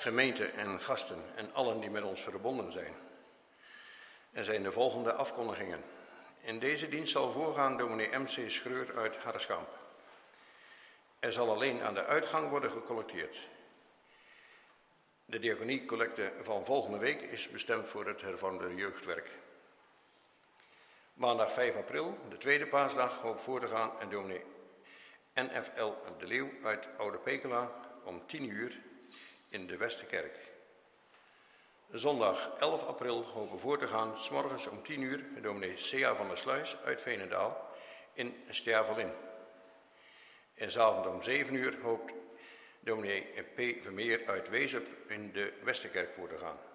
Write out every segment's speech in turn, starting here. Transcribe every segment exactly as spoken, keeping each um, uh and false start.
gemeente en gasten en allen die met ons verbonden zijn. Er zijn de volgende afkondigingen. In deze dienst zal voorgaan dominee M C Schreur uit Harreskamp. Er zal alleen aan de uitgang worden gecollecteerd. De diaconiecollecte van volgende week is bestemd voor het hervormde jeugdwerk. Maandag vijf april, de tweede paasdag, hoop voor te gaan en dominee N F L de Leeuw uit Oude Pekela om tien uur in de Westerkerk. Zondag elf april hopen voor te gaan, 's morgens om tien uur, dominee C A van der Sluis uit Veenendaal in Stervelin. En 's avond om zeven uur hoopt dominee P. Vermeer uit Wezep in de Westerkerk voor te gaan.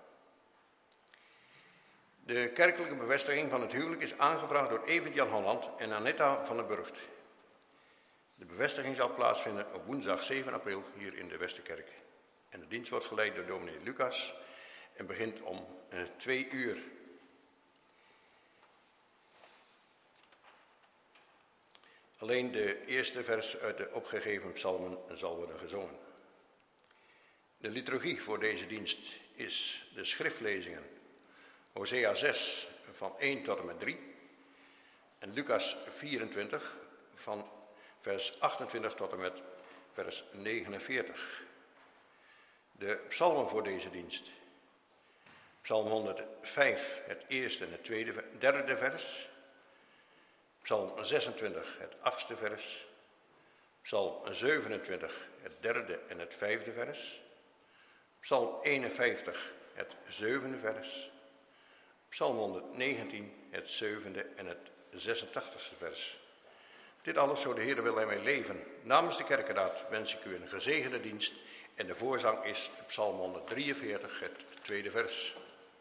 De kerkelijke bevestiging van het huwelijk is aangevraagd door Evert-Jan Holland en Anetta van den Burgt. De bevestiging zal plaatsvinden op woensdag zeven april hier in de Westerkerk. En de dienst wordt geleid door dominee Lucas en begint om uh, twee uur. Alleen de eerste vers uit de opgegeven psalmen zal worden gezongen. De liturgie voor deze dienst is de schriftlezingen. Hosea zes van één tot en met drie en Lucas vierentwintig van vers achtentwintig tot en met vers negenenveertig. De psalmen voor deze dienst. Psalm honderdvijf, het eerste en het tweede, derde vers. Psalm zesentwintig, het achtste vers. Psalm zevenentwintig, het derde en het vijfde vers. Psalm eenenvijftig, het zevende vers. Psalm honderdnegentien, het zevende en het zesentachtigste vers. Dit alles, zo de Heer wil en wij leven. Namens de kerkenraad wens ik u een gezegende dienst. En de voorzang is Psalm honderddrieënveertig, het tweede vers.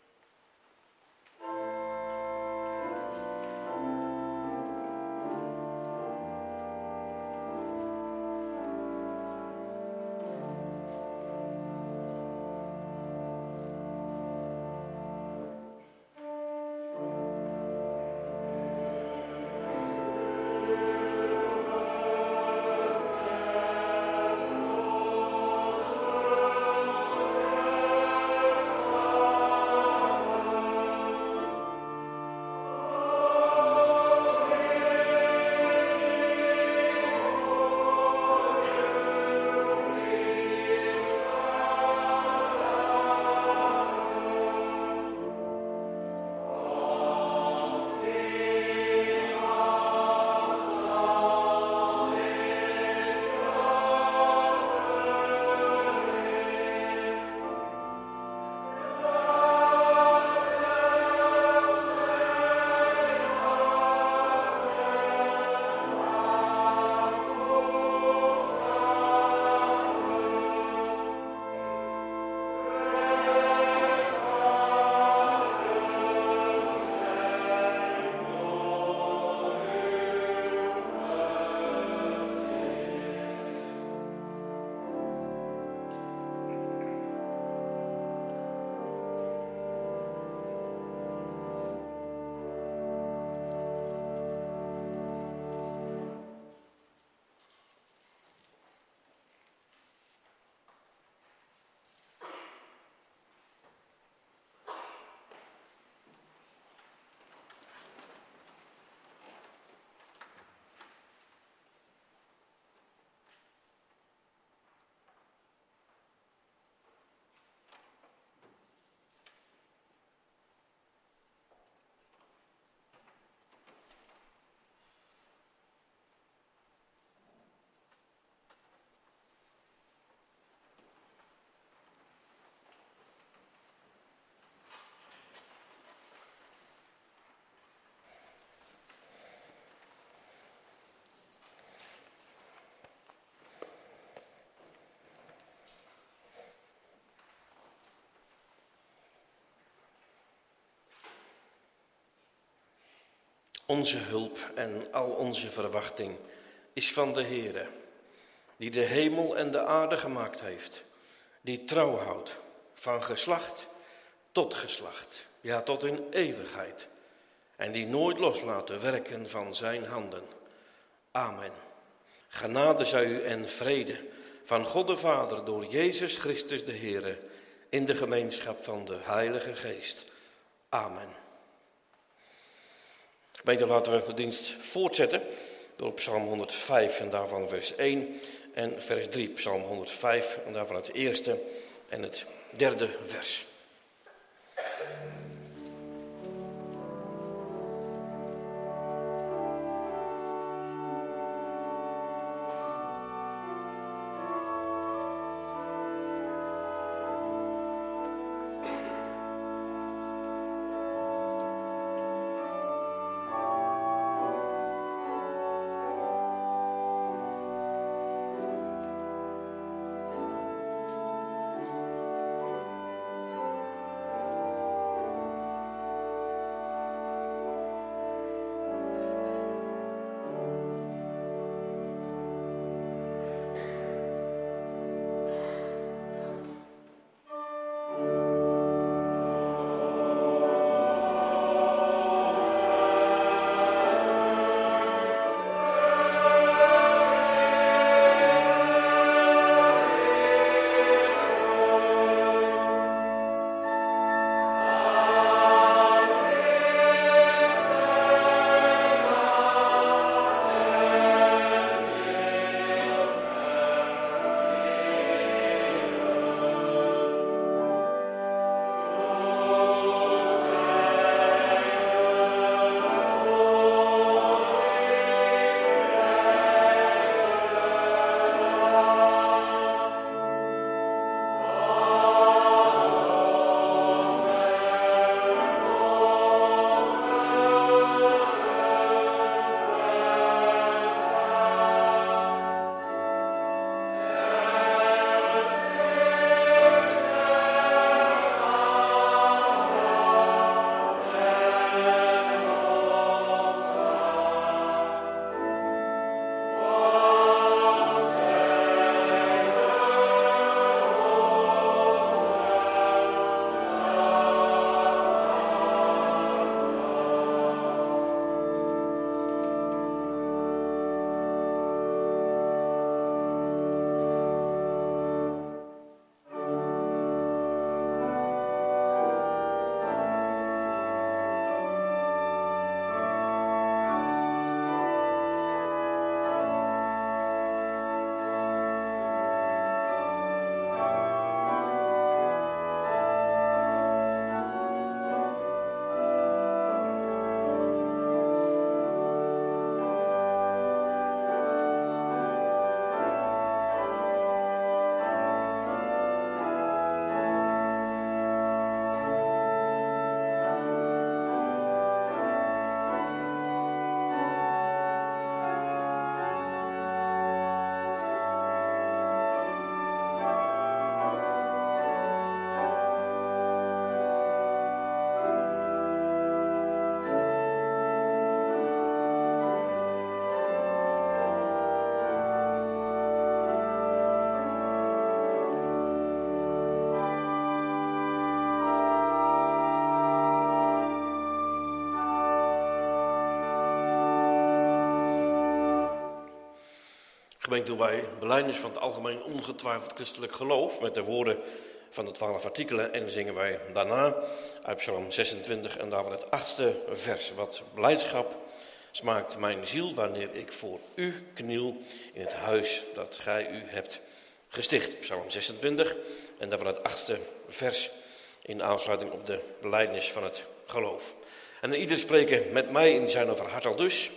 Onze hulp en al onze verwachting is van de Heere, die de hemel en de aarde gemaakt heeft, die trouw houdt van geslacht tot geslacht, ja tot in eeuwigheid, en die nooit loslaat de werken van zijn handen. Amen. Genade zij u en vrede van God de Vader door Jezus Christus de Heere in de gemeenschap van de Heilige Geest. Amen. Gemeente, laten we de dienst voortzetten door op Psalm honderdvijf en daarvan vers één en vers drie. Psalm honderdvijf en daarvan het eerste en het derde vers. Gemeente, doen wij belijdenis van het algemeen ongetwijfeld christelijk geloof met de woorden van de twaalf artikelen en zingen wij daarna uit Psalm zesentwintig en daarvan het achtste vers. Wat blijdschap smaakt mijn ziel wanneer ik voor u kniel in het huis dat gij u hebt gesticht. Psalm zesentwintig en daarvan het achtste vers in aansluiting op de belijdenis van het geloof. En ieder spreken met mij in zijn over hart al dus.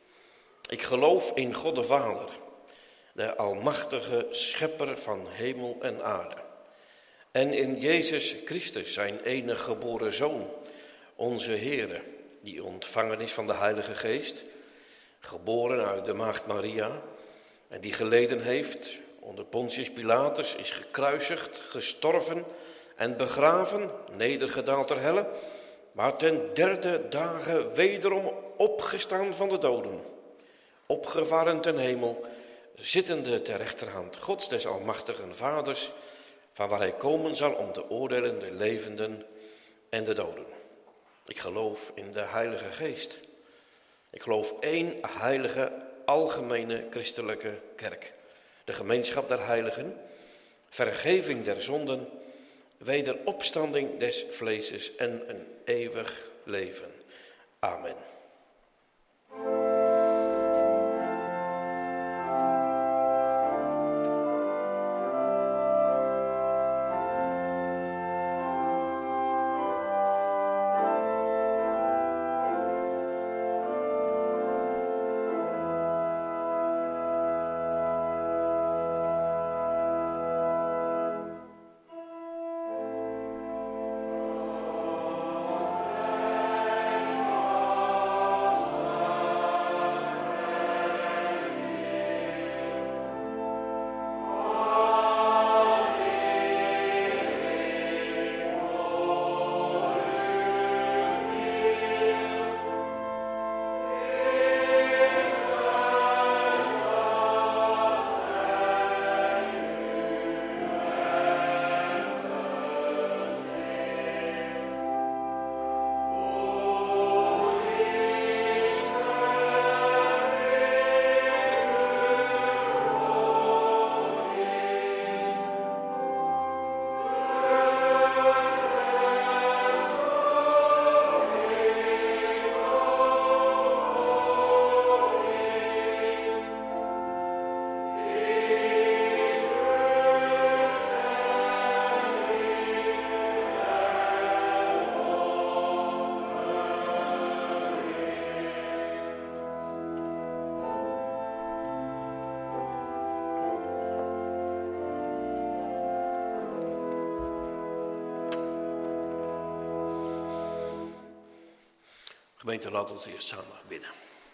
Ik geloof in God de Vader, de almachtige schepper van hemel en aarde. En in Jezus Christus, zijn enige geboren Zoon, onze Heere, die ontvangen is van de Heilige Geest, geboren uit de maagd Maria, en die geleden heeft onder Pontius Pilatus, is gekruisigd, gestorven en begraven, nedergedaald ter helle, maar ten derde dagen wederom opgestaan van de doden, opgevaren ten hemel, zittende ter rechterhand Gods des almachtigen Vaders, van waar hij komen zal om te oordelen de levenden en de doden. Ik geloof in de Heilige Geest. Ik geloof één heilige, algemene christelijke kerk. De gemeenschap der heiligen, vergeving der zonden wederopstanding des vleeses en een eeuwig leven. Amen. Gemeente, laat ons eerst samen bidden.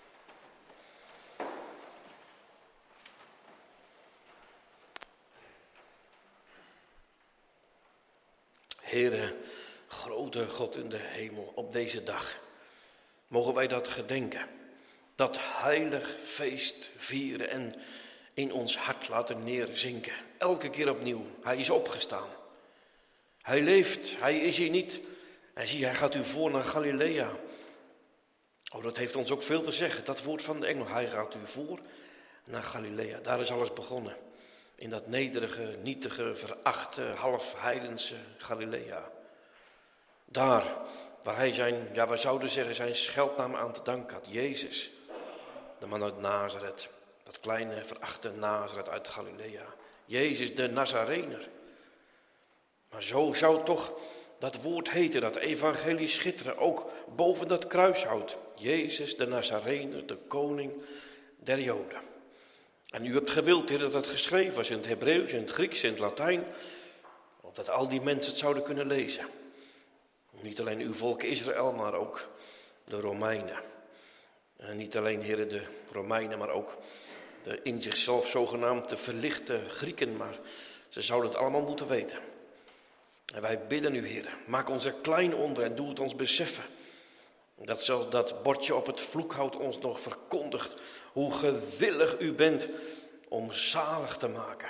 Heere, grote God in de hemel, op deze dag mogen wij dat gedenken. Dat heilig feest vieren en in ons hart laten neerzinken. Elke keer opnieuw, hij is opgestaan. Hij leeft, hij is hier niet. En zie, hij gaat u voor naar Galilea. Oh, dat heeft ons ook veel te zeggen, dat woord van de engel. Hij gaat u voor naar Galilea. Daar is alles begonnen. In dat nederige, nietige, verachte, half heidense Galilea. Daar waar hij zijn, ja we zouden zeggen zijn scheldnaam aan te danken had. Jezus, de man uit Nazareth. Dat kleine, verachte Nazareth uit Galilea. Jezus, de Nazarener. Maar zo zou toch dat woord heten, dat evangelie schitteren, ook boven dat kruishout. Jezus, de Nazarener, de koning der Joden. En u hebt gewild, Heer, dat het geschreven was in het Hebreeuws, in het Grieks, in het Latijn, opdat al die mensen het zouden kunnen lezen. Niet alleen uw volk Israël, maar ook de Romeinen. En niet alleen, Heer, de Romeinen, maar ook de in zichzelf zogenaamd te verlichte Grieken, maar ze zouden het allemaal moeten weten. En wij bidden u, Heer, maak ons er klein onder en doe het ons beseffen. Dat zelfs dat bordje op het vloekhout ons nog verkondigt hoe gewillig u bent om zalig te maken.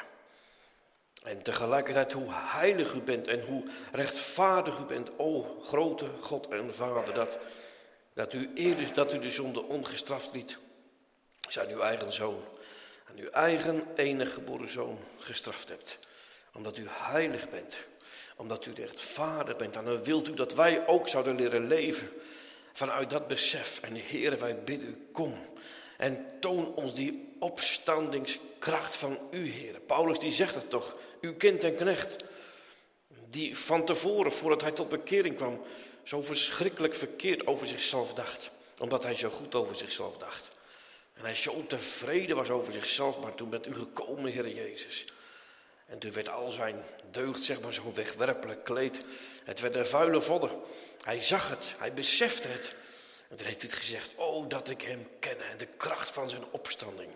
En tegelijkertijd hoe heilig u bent en hoe rechtvaardig u bent, o grote God en Vader, dat, dat u eerder dat u de zonde ongestraft liet, zijn uw eigen zoon, en uw eigen enige geboren zoon gestraft hebt. Omdat u heilig bent, omdat u rechtvaardig bent, en dan wilt u dat wij ook zouden leren leven vanuit dat besef. En Heere, wij bidden u, kom en toon ons die opstandingskracht van u, Heere. Paulus die zegt het toch, uw kind en knecht, die van tevoren, voordat hij tot bekering kwam, zo verschrikkelijk verkeerd over zichzelf dacht. Omdat hij zo goed over zichzelf dacht. En hij zo tevreden was over zichzelf, maar toen bent u gekomen, Heere Jezus. En toen werd al zijn deugd, zeg maar, zo wegwerpelijk kleed. Het werd een vuile vodden. Hij zag het, hij besefte het. En toen heeft hij gezegd, oh, dat ik hem ken en de kracht van zijn opstanding.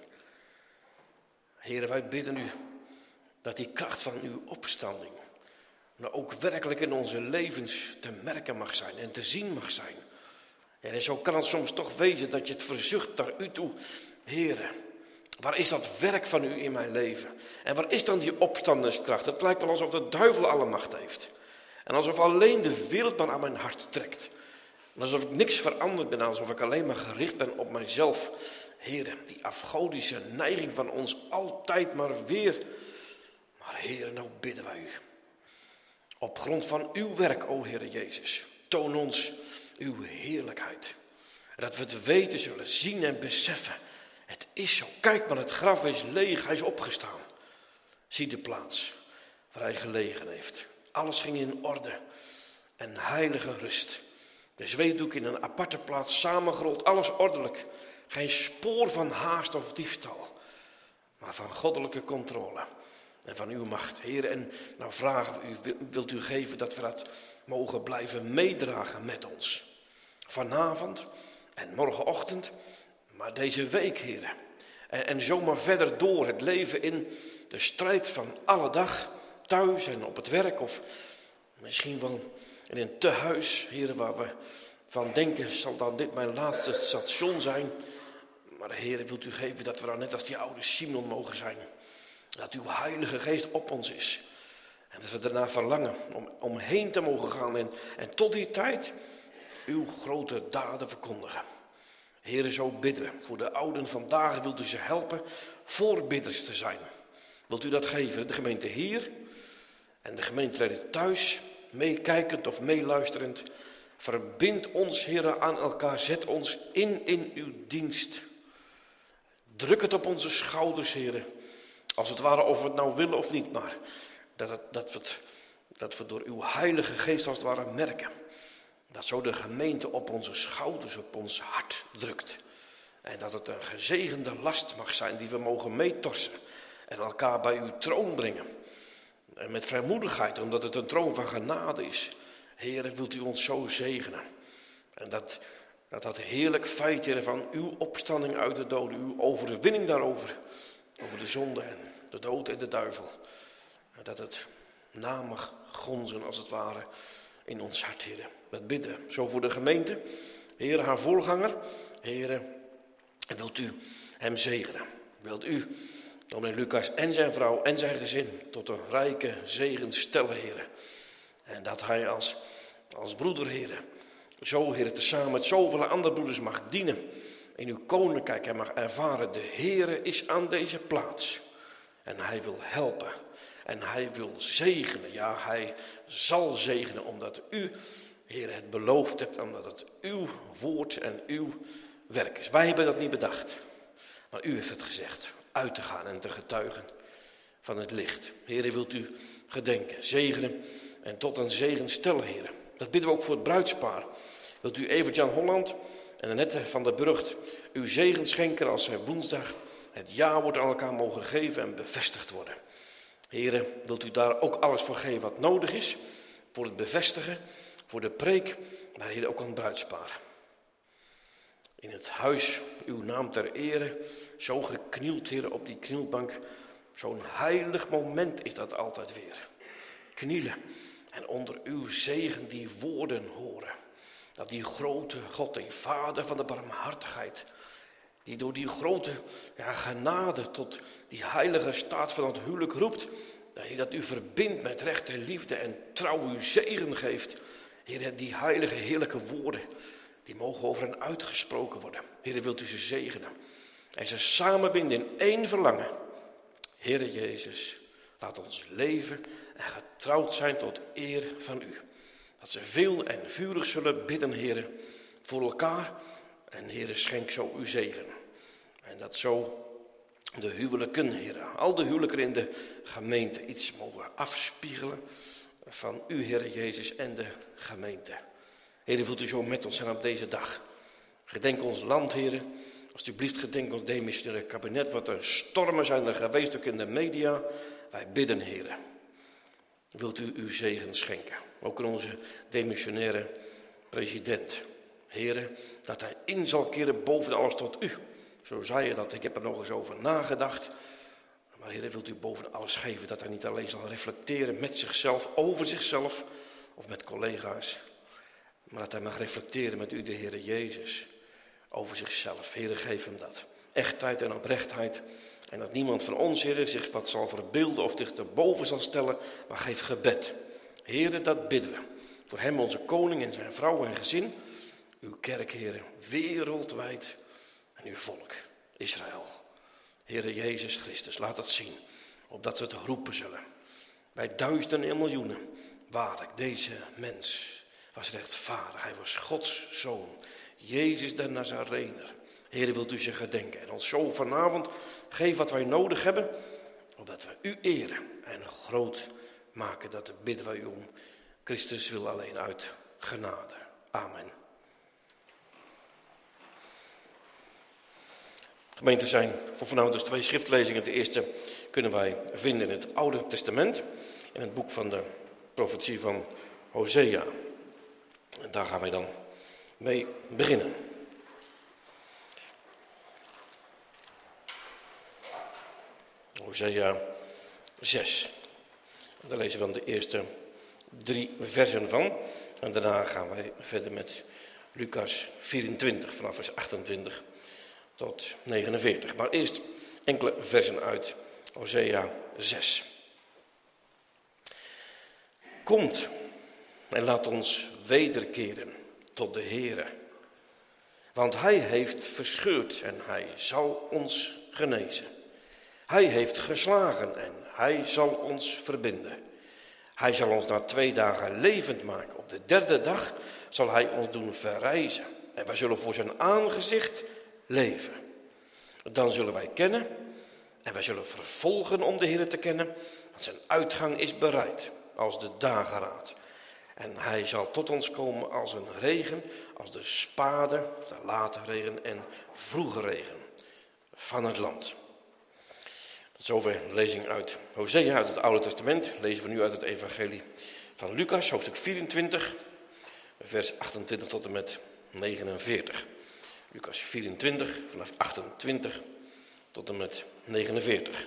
Heren, wij bidden u dat die kracht van uw opstanding nou ook werkelijk in onze levens te merken mag zijn en te zien mag zijn. En zo kan het soms toch wezen dat je het verzucht naar u toe. Heren, waar is dat werk van u in mijn leven? En waar is dan die opstandingskracht? Het lijkt wel alsof de duivel alle macht heeft. En alsof alleen de wereld maar aan mijn hart trekt. En alsof ik niks veranderd ben, alsof ik alleen maar gericht ben op mijzelf. Heren, die afgodische neiging van ons altijd maar weer. Maar Heren, nou bidden wij u. Op grond van uw werk, o Heere Jezus, toon ons uw heerlijkheid. Dat we het weten zullen, zien en beseffen. Het is zo. Kijk maar, het graf is leeg, hij is opgestaan. Zie de plaats waar hij gelegen heeft. Alles ging in orde en heilige rust. De zweetdoek in een aparte plaats samengerold, alles ordelijk. Geen spoor van haast of diefstal, maar van goddelijke controle en van uw macht. Heer, en nou vragen we u, wilt u geven dat we dat mogen blijven meedragen met ons. Vanavond en morgenochtend, maar deze week, Heer. En, en zomaar verder door het leven in de strijd van alle dag, thuis en op het werk of misschien wel in een tehuis, Heer, waar we van denken, zal dan dit mijn laatste station zijn. Maar Heer, wilt u geven dat we dan net als die oude Simon mogen zijn. Dat uw Heilige Geest op ons is. En dat we daarna verlangen om omheen te mogen gaan en, en tot die tijd uw grote daden verkondigen. Heer, zo bidden we. Voor de ouden vandaag wilt u ze helpen voorbidders te zijn. Wilt u dat geven? De gemeente hier en de gemeenteleden thuis, meekijkend of meeluisterend. Verbind ons, Heer, aan elkaar. Zet ons in in uw dienst. Druk het op onze schouders, Heer. Als het ware of we het nou willen of niet, maar dat, het, dat, we het, dat we door uw Heilige Geest als het ware merken. Dat zo de gemeente op onze schouders, op ons hart drukt. En dat het een gezegende last mag zijn die we mogen meetorsen. En elkaar bij uw troon brengen. En met vrijmoedigheid, omdat het een troon van genade is. Heer, wilt u ons zo zegenen. En dat dat, dat heerlijk feit, Heer, van uw opstanding uit de doden. Uw overwinning daarover. Over de zonde en de dood en de duivel. En dat het na mag gonzen als het ware in ons hart, Heer. Met bidden, zo voor de gemeente. Heer, haar voorganger. Heer, en wilt u hem zegenen. Wilt u, dominee Lucas en zijn vrouw en zijn gezin tot een rijke zegen stellen, Heer. En dat hij als, als broeder, Heer, zo, Heer, tezamen met zoveel andere broeders mag dienen. In uw koninkrijk hij mag ervaren, de Heere is aan deze plaats. En hij wil helpen. En hij wil zegenen. Ja, hij zal zegenen omdat u, Heer, het beloofd hebt. Omdat het uw woord en uw werk is. Wij hebben dat niet bedacht. Maar u heeft het gezegd. Uit te gaan en te getuigen van het licht. Heer, wilt u gedenken, zegenen en tot een zegen stellen, Heer. Dat bidden we ook voor het bruidspaar. Wilt u Evert-Jan Holland en Annette van der Burgt uw zegen schenken als zij woensdag het jawoord aan elkaar mogen geven en bevestigd worden. Heren, wilt u daar ook alles voor geven wat nodig is, voor het bevestigen, voor de preek, maar Heer ook aan het bruidspaar. In het huis uw naam ter ere, zo geknield, Heer, op die knielbank. Zo'n heilig moment is dat altijd weer. Knielen en onder uw zegen die woorden horen. Dat die grote God, die Vader van de barmhartigheid, die door die grote ja, genade tot die heilige staat van het huwelijk roept, dat hij dat u verbindt met recht en liefde en trouw uw zegen geeft. Heer, die heilige heerlijke woorden, die mogen over hen uitgesproken worden. Heer, wilt u ze zegenen en ze samenbinden in één verlangen. Heer Jezus, laat ons leven en getrouwd zijn tot eer van u. Dat ze veel en vurig zullen bidden, Heer, voor elkaar. En Heer, schenk zo uw zegen. En dat zo de huwelijken, Heer, al de huwelijken in de gemeente iets mogen afspiegelen van u, Heer Jezus, en de gemeente. Heer, wilt u zo met ons zijn op deze dag. Gedenk ons land, Heer. Alsjeblieft, gedenk ons demissionaire kabinet. Wat er stormen zijn er geweest, ook in de media. Wij bidden, Heer. Wilt u uw zegen schenken. Ook aan onze demissionaire president. Heer, dat hij in zal keren boven alles tot u. Zo zei je dat. Ik heb er nog eens over nagedacht. Maar Heer, wilt u boven alles geven. Dat hij niet alleen zal reflecteren met zichzelf, over zichzelf. Of met collega's. Maar dat hij mag reflecteren met u, de Heer Jezus. Over zichzelf. Heer, geef hem dat. Echtheid en oprechtheid. En dat niemand van ons, Heer, zich wat zal verbeelden of zich erboven zal stellen. Maar geef gebed. Heer, dat bidden we. Voor hem, onze koning en zijn vrouw en gezin. Uw kerk, Heer, wereldwijd. En uw volk, Israël. Heer Jezus Christus, laat dat zien. Opdat ze het roepen zullen. Bij duizenden en miljoenen. waarlijk, deze mens was rechtvaardig. Hij was Gods zoon. Jezus de Nazarener. Heer, wilt u zich gedenken en ons zo vanavond geef wat wij nodig hebben, opdat we u eren en groot maken. Dat bidden wij u om. Christus wil alleen uit genade. Amen. Gemeente, zijn voor vanavond dus twee schriftlezingen. De eerste kunnen wij vinden in het Oude Testament, in het boek van de profetie van Hosea. En daar gaan wij dan mee beginnen. Hosea zes. Daar lezen we dan de eerste drie versen van. En daarna gaan wij verder met Lucas vierentwintig, vanaf vers achtentwintig tot negenenveertig. Maar eerst enkele versen uit Hosea zes. Komt en laat ons wederkeren tot de Heere. Want hij heeft verscheurd en hij zal ons genezen. Hij heeft geslagen en hij zal ons verbinden. Hij zal ons na twee dagen levend maken. Op de derde dag zal hij ons doen verrijzen. En wij zullen voor zijn aangezicht leven. Dan zullen wij kennen en wij zullen vervolgen om de Heer te kennen. Want zijn uitgang is bereid als de dageraad. En hij zal tot ons komen als een regen, als de spade, of de late regen en vroege regen van het land. Tot zover een lezing uit Hosea uit het Oude Testament. Lezen we nu uit het evangelie van Lucas, hoofdstuk vierentwintig, vers achtentwintig tot en met negenenveertig. Lucas vierentwintig, vanaf achtentwintig tot en met negenenveertig.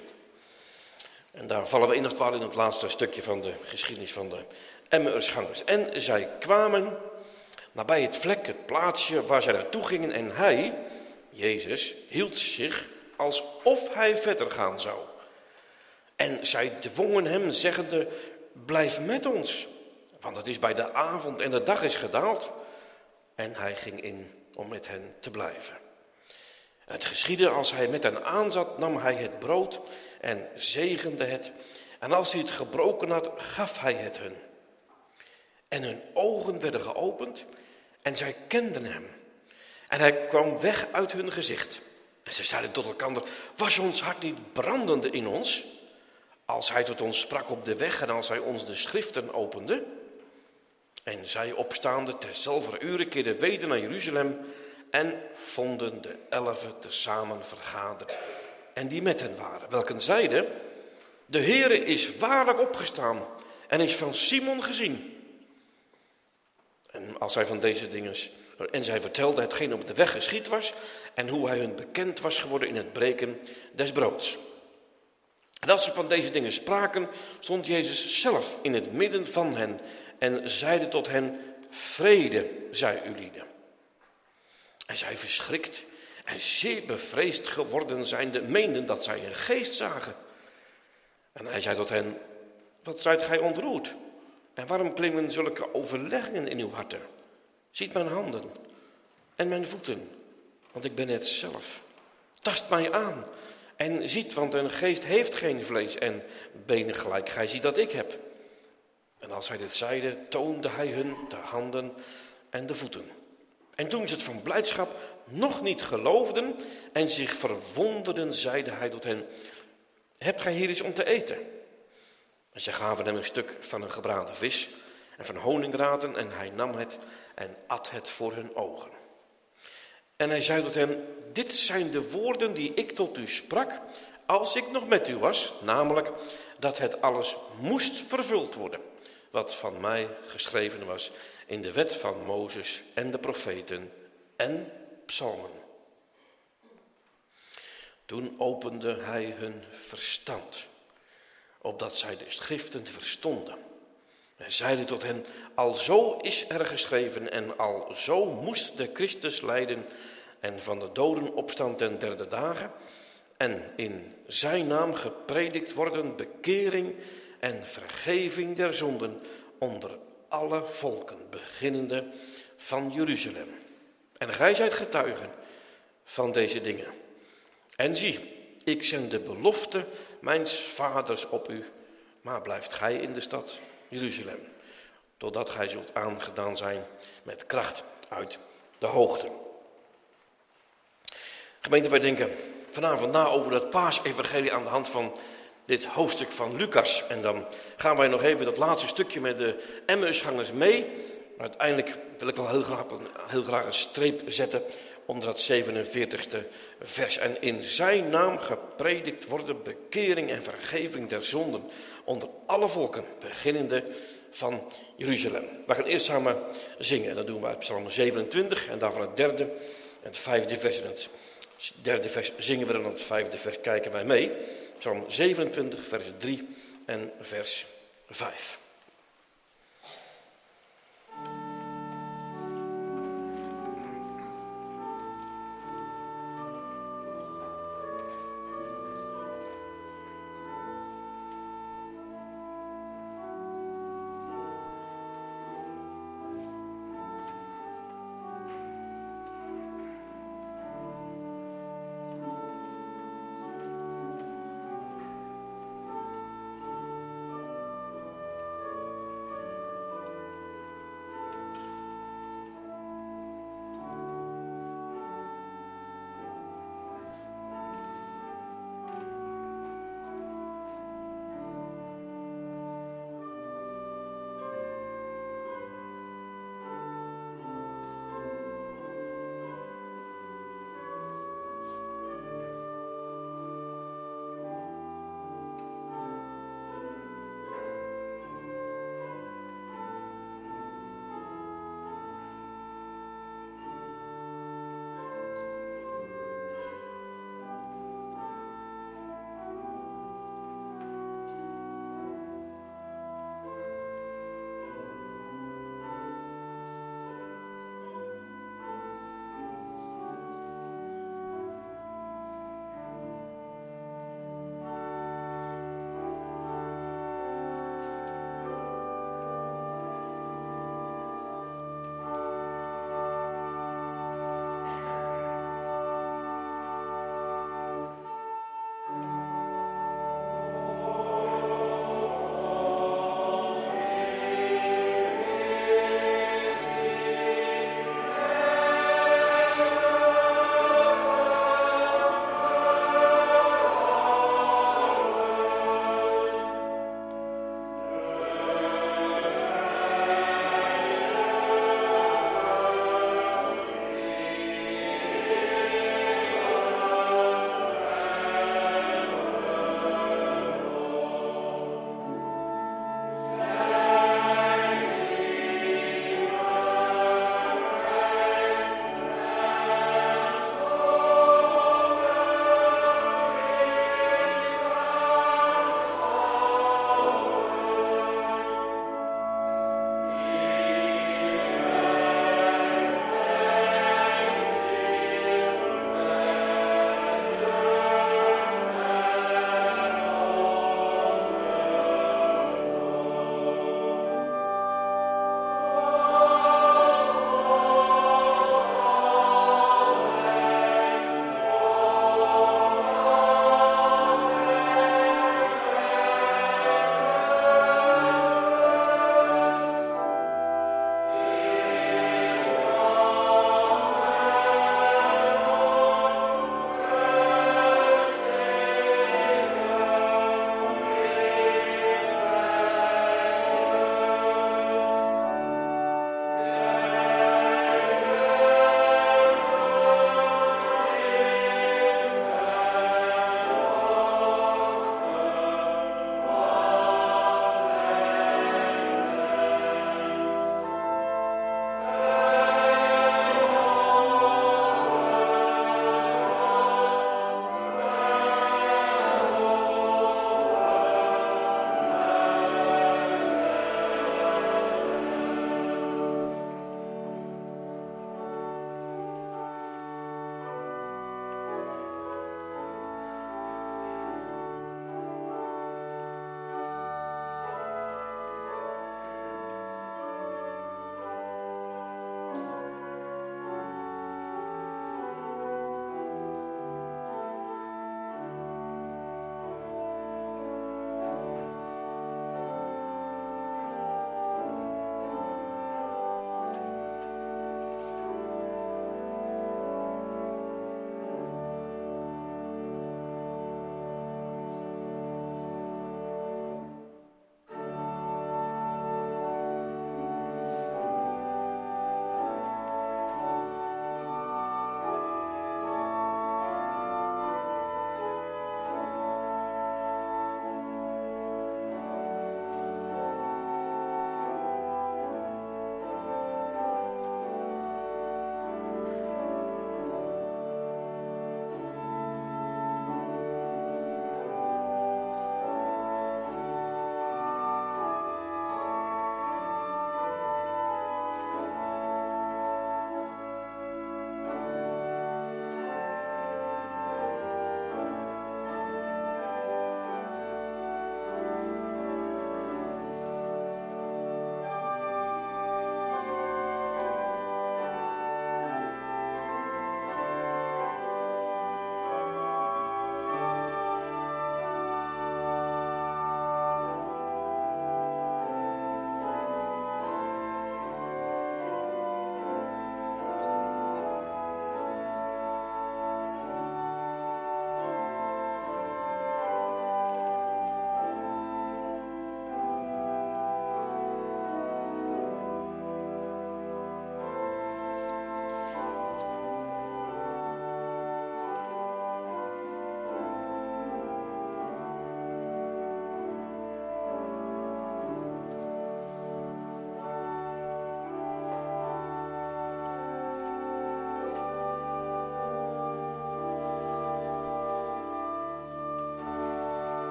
En daar vallen we in als het ware in het laatste stukje van de geschiedenis van de Emmausgangers. En zij kwamen nabij het vlek, het plaatsje waar zij naartoe gingen. En hij, Jezus, hield zich alsof hij verder gaan zou. En zij dwongen hem, zeggende, blijf met ons, want het is bij de avond en de dag is gedaald. En hij ging in om met hen te blijven. En het geschiedde, als hij met hen aanzat, nam hij het brood en zegende het. En als hij het gebroken had, gaf hij het hun. En hun ogen werden geopend en zij kenden hem. En hij kwam weg uit hun gezicht. En ze zeiden tot elkaar, was ons hart niet brandende in ons, als hij tot ons sprak op de weg en als hij ons de schriften opende? En zij opstaande terzelfde uren keerden weder naar Jeruzalem en vonden de elfen tezamen vergaderd en die met hen waren, welken zeiden, de Heere is waarlijk opgestaan en is van Simon gezien. En als hij van deze dingen, en zij vertelde hetgeen op de weg geschied was en hoe hij hun bekend was geworden in het breken des broods. En als ze van deze dingen spraken, stond Jezus zelf in het midden van hen en zeide tot hen, vrede zij u lieden. En zij verschrikt en zeer bevreesd geworden zijnde, meenden dat zij een geest zagen. En hij zei tot hen, wat zijt gij ontroerd? En waarom klimmen zulke overleggingen in uw harten? Ziet mijn handen en mijn voeten, want ik ben het zelf. Tast mij aan en ziet, want een geest heeft geen vlees en benen gelijk gij ziet dat ik heb. En als hij dit zeide, toonde hij hun de handen en de voeten. En toen ze het van blijdschap nog niet geloofden en zich verwonderden, zeide hij tot hen, hebt gij hier iets om te eten? En ze gaven hem een stuk van een gebraden vis en van honingraten en hij nam het en at het voor hun ogen. En hij zei tot hen, dit zijn de woorden die ik tot u sprak als ik nog met u was, namelijk dat het alles moest vervuld worden, wat van mij geschreven was in de wet van Mozes en de profeten en psalmen. Toen opende hij hun verstand, opdat zij de schriften verstonden. Hij zeide tot hen, alzo is er geschreven en alzo moest de Christus lijden en van de doden opstaan ten derde dagen en in zijn naam gepredikt worden bekering en vergeving der zonden onder alle volken, beginnende van Jeruzalem. En gij zijt getuigen van deze dingen. En zie, ik zend de belofte mijns vaders op u, maar blijft gij in de stad Jeruzalem, totdat gij zult aangedaan zijn met kracht uit de hoogte. Gemeente, wij denken vanavond na over het paasevangelie aan de hand van dit hoofdstuk van Lucas. En dan gaan wij nog even dat laatste stukje met de Emmausgangers mee. Maar uiteindelijk wil ik wel heel graag, heel graag een streep zetten onder dat zevenenveertigste vers. En in zijn naam gepredikt worden bekering en vergeving der zonden onder alle volken, beginnende van Jeruzalem. We gaan eerst samen zingen. En dat doen we uit Psalm zevenentwintig en daarvan het derde en het vijfde vers. En het derde vers zingen we en het vijfde vers kijken wij mee. Psalm zevenentwintig, vers drie en vers vijf.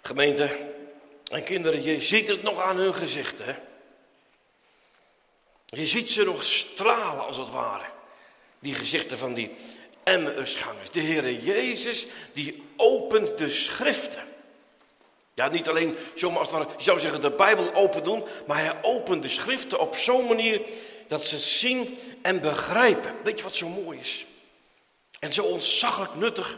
Gemeente en kinderen, je ziet het nog aan hun gezichten. Hè? Je ziet ze nog stralen als het ware. Die gezichten van die Emmausgangers. De Heere Jezus die opent de schriften. Ja, niet alleen zomaar als het ware, je zou zeggen de Bijbel open doen. Maar hij opent de schriften op zo'n manier dat ze zien en begrijpen. Weet je wat zo mooi is? En zo ontzaglijk nuttig.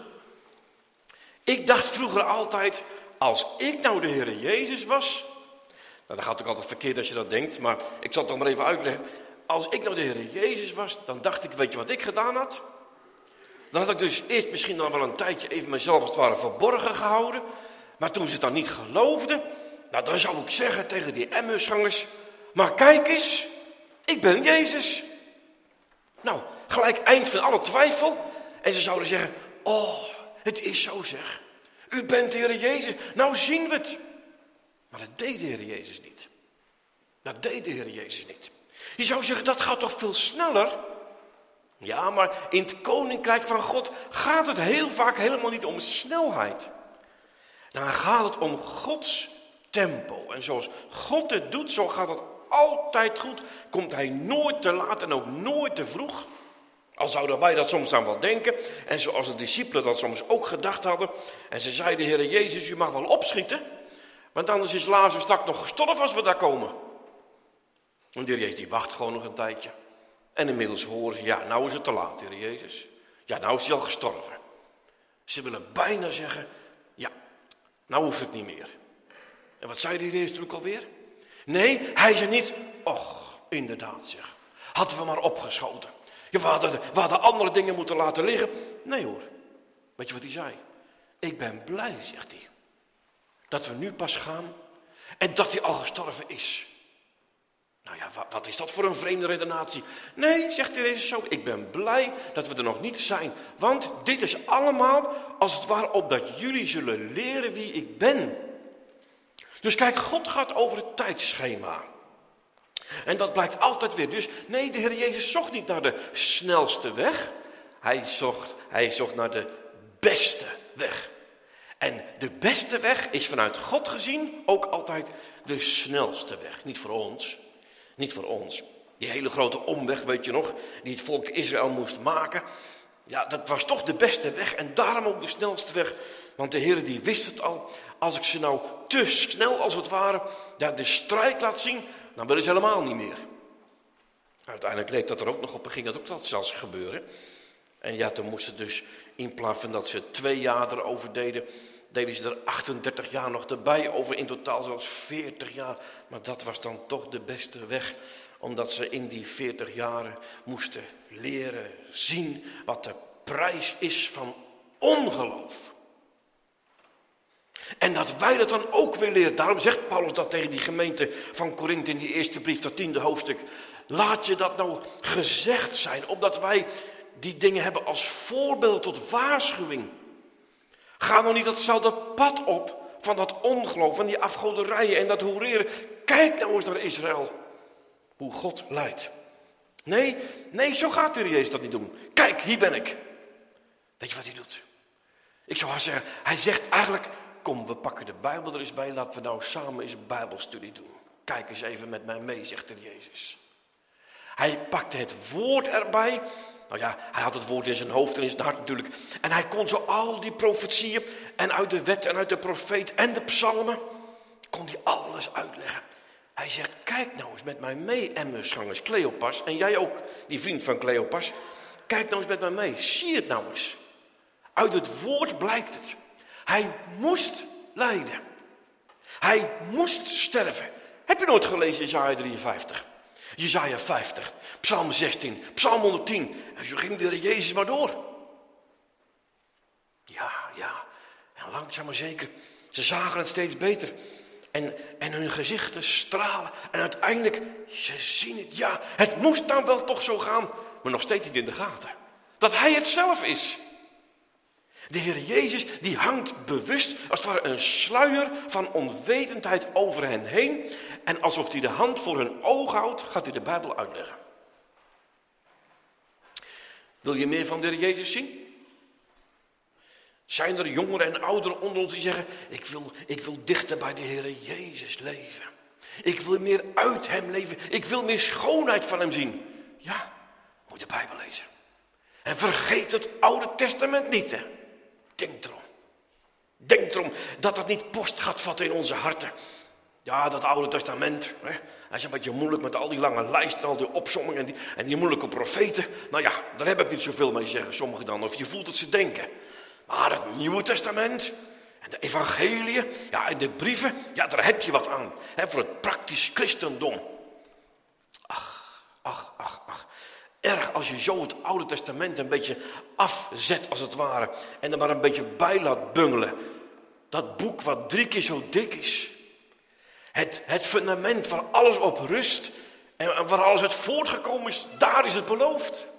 Ik dacht vroeger altijd, als ik nou de Heere Jezus was. Nou, dat gaat ook altijd verkeerd als je dat denkt. Maar ik zal het toch maar even uitleggen. Als ik nou de Heere Jezus was, dan dacht ik, weet je wat ik gedaan had? Dan had ik dus eerst misschien dan wel een tijdje even mezelf als het ware verborgen gehouden. Maar toen ze het dan niet geloofden, nou dan zou ik zeggen tegen die Emmausgangers, maar kijk eens, ik ben Jezus. Nou, gelijk eind van alle twijfel. En ze zouden zeggen, oh, het is zo zeg. U bent de Heer Jezus, nou zien we het. Maar dat deed de Heer Jezus niet. Dat deed de Heer Jezus niet. Je zou zeggen, dat gaat toch veel sneller? Ja, maar in het koninkrijk van God gaat het heel vaak helemaal niet om snelheid. Dan gaat het om Gods tempo. En zoals God het doet, zo gaat het altijd goed. Komt hij nooit te laat en ook nooit te vroeg. Al zouden wij dat soms dan wel denken. En zoals de discipelen dat soms ook gedacht hadden. En ze zeiden, Heer Jezus, u mag wel opschieten. Want anders is Lazarus straks nog gestorven als we daar komen. En de Heer Jezus die wacht gewoon nog een tijdje. En inmiddels horen ze, ja, nou is het te laat, Heer Jezus. Ja, nou is hij al gestorven. Ze willen bijna zeggen, ja, nou hoeft het niet meer. En wat zei de Heer Jezus ook alweer? Nee, hij zei niet, och, inderdaad zeg. Hadden we maar opgeschoten. Ja, we hadden, we hadden andere dingen moeten laten liggen. Nee hoor, weet je wat hij zei? Ik ben blij, zegt hij. Dat we nu pas gaan en dat hij al gestorven is. Nou ja, wat, wat is dat voor een vreemde redenatie? Nee, zegt de Jezus zo, ik ben blij dat we er nog niet zijn. Want dit is allemaal als het ware opdat jullie zullen leren wie ik ben. Dus kijk, God gaat over het tijdschema. En dat blijkt altijd weer. Dus nee, de Heer Jezus zocht niet naar de snelste weg. Hij zocht, hij zocht naar de beste weg. En de beste weg is vanuit God gezien ook altijd de snelste weg. Niet voor ons. Niet voor ons. Die hele grote omweg, weet je nog, die het volk Israël moest maken. Ja, dat was toch de beste weg en daarom ook de snelste weg. Want de Heer die wist het al. Als ik ze nou te snel als het ware ja, de strijd laat zien, dan willen ze helemaal niet meer. Uiteindelijk leek dat er ook nog op en ging dat ook dat zelfs gebeuren. En ja, toen moesten dus in plaats van dat ze twee jaar erover deden, deden ze er achtendertig jaar nog erbij, over in totaal zelfs veertig jaar. Maar dat was dan toch de beste weg, omdat ze in die veertig jaren moesten leren zien wat de prijs is van ongeloof. En dat wij dat dan ook weer leren. Daarom zegt Paulus dat tegen die gemeente van Korinthe in die eerste brief, dat tiende hoofdstuk. Laat je dat nou gezegd zijn, opdat wij die dingen hebben als voorbeeld tot waarschuwing. Ga nou niet datzelfde pad op van dat ongeloof, van die afgoderijen en dat hoereren. Kijk nou eens naar Israël, hoe God leidt. Nee, nee, zo gaat de Heer Jezus dat niet doen. Kijk, hier ben ik. Weet je wat hij doet? Ik zou haar zeggen, hij zegt eigenlijk, kom, we pakken de Bijbel er eens bij, laten we nou samen eens een Bijbelstudie doen. Kijk eens even met mij mee, zegt de Heer Jezus. Hij pakte het woord erbij. Nou ja, hij had het woord in zijn hoofd en in zijn hart natuurlijk. En hij kon zo al die profetieën en uit de wet en uit de profeet en de psalmen, kon hij alles uitleggen. Hij zegt, kijk nou eens met mij mee, Emmausgangers, Cleopas. En jij ook, die vriend van Cleopas. Kijk nou eens met mij mee, zie het nou eens. Uit het woord blijkt het. Hij moest lijden. Hij moest sterven. Heb je nooit gelezen Jesaja drieënvijftig? Jesaja vijftig, Psalm zestien, Psalm honderdtien. En zo ging de Heer Jezus maar door. Ja, ja. En langzaam maar zeker. Ze zagen het steeds beter. En, en hun gezichten stralen. En uiteindelijk, ze zien het. Ja, het moest dan wel toch zo gaan. Maar nog steeds niet in de gaten. Dat hij het zelf is. De Heer Jezus die hangt bewust als het ware een sluier van onwetendheid over hen heen. En alsof hij de hand voor hun oog houdt, gaat hij de Bijbel uitleggen. Wil je meer van de Heer Jezus zien? Zijn er jongeren en ouderen onder ons die zeggen, ik wil, ik wil dichter bij de Heer Jezus leven. Ik wil meer uit hem leven. Ik wil meer schoonheid van hem zien. Ja, moet de Bijbel lezen. En vergeet het Oude Testament niet. Hè. Denk erom. Denk erom dat dat niet post gaat vatten in onze harten. Ja, dat Oude Testament. Hè, hij is een beetje moeilijk met al die lange lijsten, al die opsommingen en die, en die moeilijke profeten. Nou ja, daar heb ik niet zoveel mee, zeggen sommigen dan. Of je voelt het ze denken. Maar het Nieuwe Testament en de evangeliën, ja, en de brieven, ja, daar heb je wat aan. Hè, voor het praktisch christendom. Ach, ach, ach, ach. Erg als je zo het Oude Testament een beetje afzet als het ware. En er maar een beetje bij laat bungelen. Dat boek wat drie keer zo dik is. Het, het fundament waar alles op rust. En waar alles uit voortgekomen is, daar is het beloofd.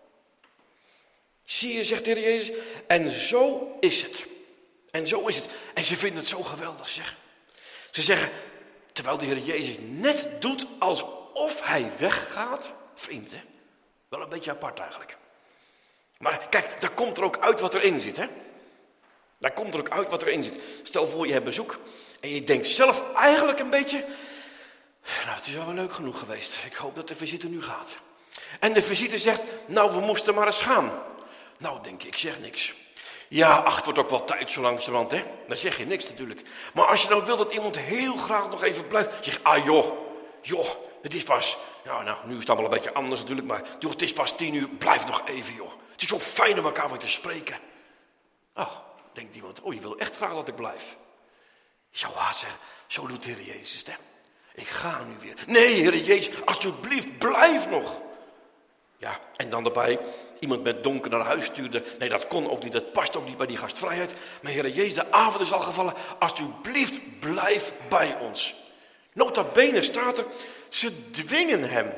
Zie je, zegt de Heer Jezus. En zo is het. En zo is het. En ze vinden het zo geweldig, zeg. Ze zeggen, terwijl de Heer Jezus net doet alsof hij weggaat. Vrienden, wel een beetje apart eigenlijk. Maar kijk, daar komt er ook uit wat erin zit, hè. Daar komt er ook uit wat erin zit. Stel voor, je hebt bezoek. En je denkt zelf eigenlijk een beetje, nou, het is wel leuk genoeg geweest. Ik hoop dat de visite nu gaat. En de visite zegt, nou, we moesten maar eens gaan. Nou, denk ik, ik zeg niks. Ja, ach, het wordt ook wel tijd zo langzamerhand, hè. Dan zeg je niks natuurlijk. Maar als je nou wil dat iemand heel graag nog even blijft, zeg je, ah joh, joh, het is pas, nou, nou, nu is het allemaal een beetje anders natuurlijk, maar joh, het is pas tien uur, blijf nog even, joh. Het is zo fijn om elkaar weer te spreken. Oh, denkt iemand, oh, je wil echt graag dat ik blijf. Je zou haast zeggen, zo doet de Heer Jezus, hè. Ik ga nu weer. Nee, Heer Jezus, alsjeblieft, blijf nog. Ja, en dan erbij, iemand met donker naar huis stuurde. Nee, dat kon ook niet, dat past ook niet bij die gastvrijheid. Maar Heer Jezus, de avond is al gevallen. Alsjeblieft, blijf bij ons. Nota bene staat er, ze dwingen hem.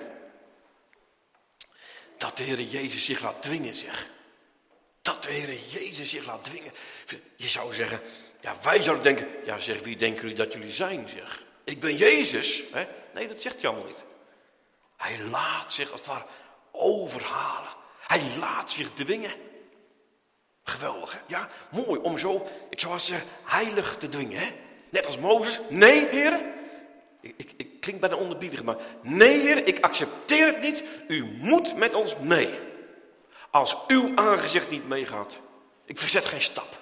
Dat de Heer Jezus zich laat dwingen, zeg. Dat de Heer Jezus zich laat dwingen. Je zou zeggen, ja, wij zouden denken, ja, zeg, wie denken jullie dat jullie zijn, zeg? Ik ben Jezus. Hè? Nee, dat zegt hij allemaal niet. Hij laat zich als het ware overhalen. Hij laat zich dwingen. Geweldig, hè? Ja, mooi om zo, ik zou haast zeggen, heilig te dwingen, hè? Net als Mozes. Nee, heren. Ik, ik, ik klink bijna onderbiedig, maar nee, heren, ik accepteer het niet. U moet met ons mee. Als uw aangezicht niet meegaat, ik verzet geen stap.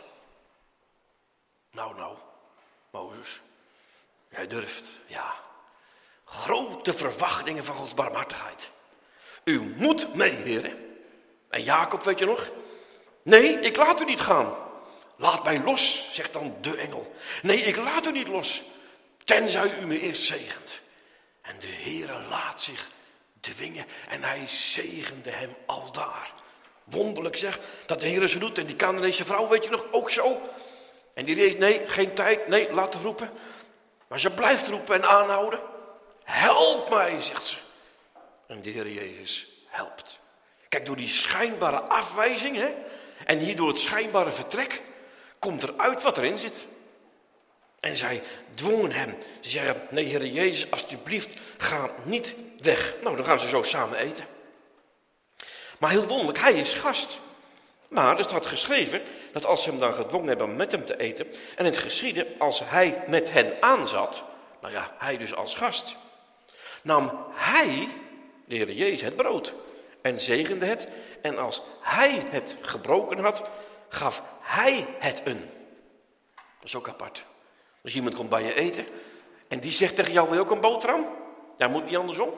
Nou, nou, Mozes, jij durft, ja. Grote verwachtingen van Gods barmhartigheid. U moet mee, heren. En Jacob, weet je nog? Nee, ik laat u niet gaan. Laat mij los, zegt dan de engel. Nee, ik laat u niet los, tenzij u me eerst zegent. En de Heere laat zich dwingen en hij zegende hem aldaar. Wonderlijk zeg, dat de Heere zo doet. En die Kanaanese vrouw, weet je nog, ook zo. En die reed, nee, geen tijd, nee, laat haar roepen. Maar ze blijft roepen en aanhouden. Help mij, zegt ze. En de Heer Jezus helpt. Kijk, door die schijnbare afwijzing, hè, en hier door het schijnbare vertrek, komt er uit wat erin zit. En zij dwongen hem. Ze zeggen, nee, Heer Jezus, alsjeblieft, ga niet weg. Nou, dan gaan ze zo samen eten. Maar heel wonderlijk, hij is gast. Maar er staat geschreven dat als ze hem dan gedwongen hebben met hem te eten, en het geschiedde als hij met hen aanzat, nou ja, hij dus als gast, nam hij, de Heer Jezus, het brood en zegende het. En als hij het gebroken had, gaf hij het een. Dat is ook apart. Dus iemand komt bij je eten en die zegt tegen jou, wil je ook een boterham? Ja, moet niet andersom.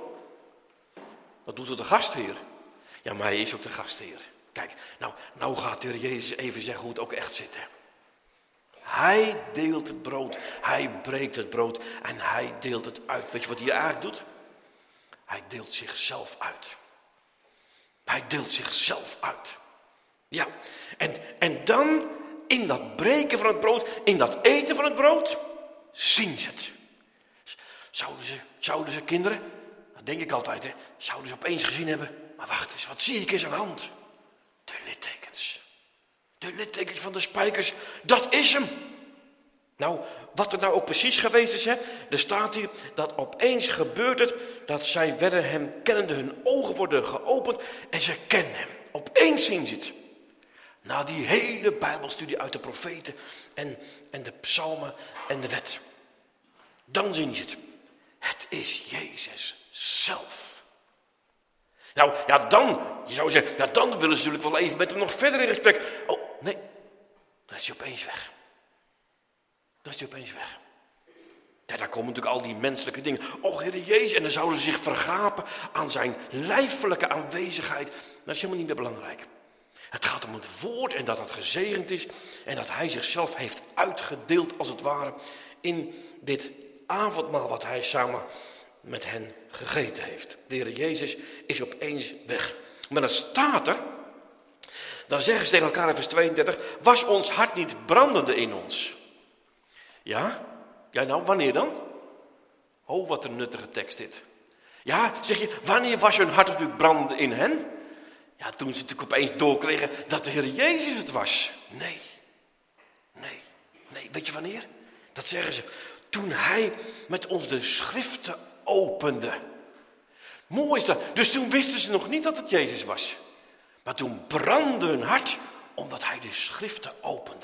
Dat doet de gastheer. Ja, maar hij is ook de gastheer. Kijk, nou, nou gaat de Heer Jezus even zeggen hoe het ook echt zit. Hè. Hij deelt het brood, hij breekt het brood en hij deelt het uit. Weet je wat hij eigenlijk doet? Hij deelt zichzelf uit. Hij deelt zichzelf uit. Ja, en, en dan in dat breken van het brood, in dat eten van het brood, zien ze het. Zouden ze, zouden ze kinderen, dat denk ik altijd, hè, zouden ze opeens gezien hebben, maar wacht eens, wat zie ik in zijn hand? De littekens. De littekens van de spijkers, dat is hem. Nou, wat er nou ook precies geweest is, hè, er staat hier dat opeens gebeurt het, dat zij werden hem kennende, hun ogen worden geopend en ze kennen hem. Opeens zien ze het. Na die hele Bijbelstudie uit de profeten en, en de psalmen en de wet. Dan zien ze het. Het is Jezus zelf. Nou, ja dan, je zou zeggen, ja dan willen ze natuurlijk wel even met hem nog verder in gesprek. Oh, nee, dan is hij opeens weg. Dan is hij opeens weg. Ja, daar komen natuurlijk al die menselijke dingen. Och, Heer Jezus, en dan zouden ze zich vergapen aan zijn lijfelijke aanwezigheid. Dat is helemaal niet meer belangrijk. Het gaat om het woord en dat het gezegend is. En dat hij zichzelf heeft uitgedeeld, als het ware, in dit avondmaal wat hij samen met hen gegeten heeft. De Heer Jezus is opeens weg. Maar dan staat er, dan zeggen ze tegen elkaar in vers tweeëndertig, was ons hart niet brandende in ons? Ja? Ja, nou, wanneer dan? Oh, wat een nuttige tekst dit. Ja, zeg je, wanneer was hun hart natuurlijk brandende in hen? Ja, toen ze natuurlijk opeens doorkregen dat de Heer Jezus het was. Nee, nee, nee. Weet je wanneer? Dat zeggen ze. Toen hij met ons de schriften opende. Mooi is dat. Dus toen wisten ze nog niet dat het Jezus was. Maar toen brandde hun hart omdat hij de schriften opende.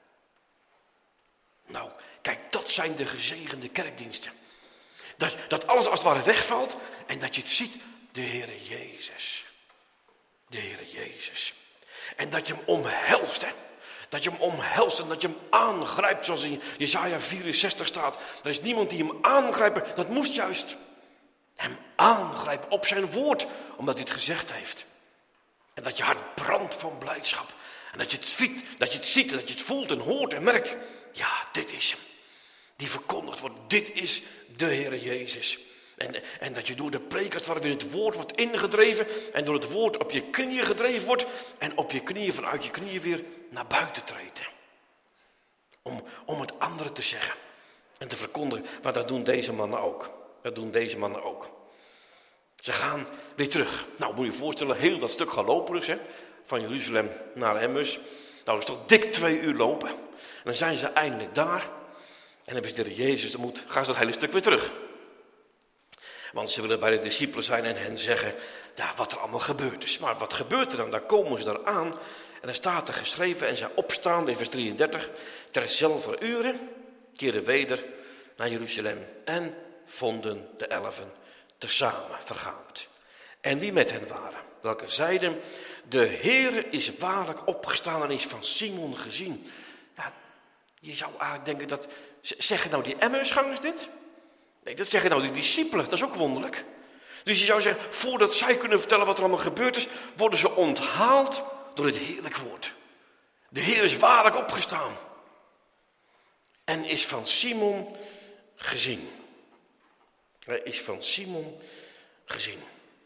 Nou, kijk, dat zijn de gezegende kerkdiensten. Dat, dat alles als het ware wegvalt en dat je het ziet, de Heere Jezus. De Heere Jezus. En dat je hem omhelst, hè. Dat je hem omhelst en dat je hem aangrijpt, zoals in Jesaja vierenzestig staat. Er is niemand die hem aangrijpt, dat moest juist. Hem aangrijpen op zijn woord, omdat hij het gezegd heeft. En dat je hart brandt van blijdschap. En dat je het ziet, dat je het ziet, dat je het voelt en hoort en merkt. Ja, dit is hem. Die verkondigd wordt, dit is de Heere Jezus. En, en dat je door de preek als het ware weer het woord wordt ingedreven. En door het woord op je knieën gedreven wordt. En op je knieën vanuit je knieën weer naar buiten treedt. Om, om het anderen te zeggen. En te verkondigen. Maar dat doen deze mannen ook. Dat doen deze mannen ook. Ze gaan weer terug. Nou, moet je je voorstellen, heel dat stuk gaan lopen dus. Hè, van Jeruzalem naar Emmaus. Nou, dat is toch dik twee uur lopen. En dan zijn ze eindelijk daar. En dan hebben ze de Heer Jezus, dan moet, gaan ze dat hele stuk weer terug. Want ze willen bij de discipelen zijn en hen zeggen, ja, wat er allemaal gebeurd is. Maar wat gebeurt er dan? Daar komen ze eraan. En dan staat er geschreven, en zij opstaan in vers drieëndertig. Terzelfde uren keerden weder naar Jeruzalem. En vonden de elfen tezamen vergaderd. En die met hen waren, welke zeiden, de Heere is waarlijk opgestaan en is van Simon gezien. Ja, je zou eigenlijk denken dat, zeggen nou die Emmausgangers dit? Nee, dat zeggen nou die discipelen, dat is ook wonderlijk. Dus je zou zeggen, voordat zij kunnen vertellen wat er allemaal gebeurd is, worden ze onthaald door het heerlijk woord. De Heer is waarlijk opgestaan. En is van Simon gezien. Hij is van Simon gezien.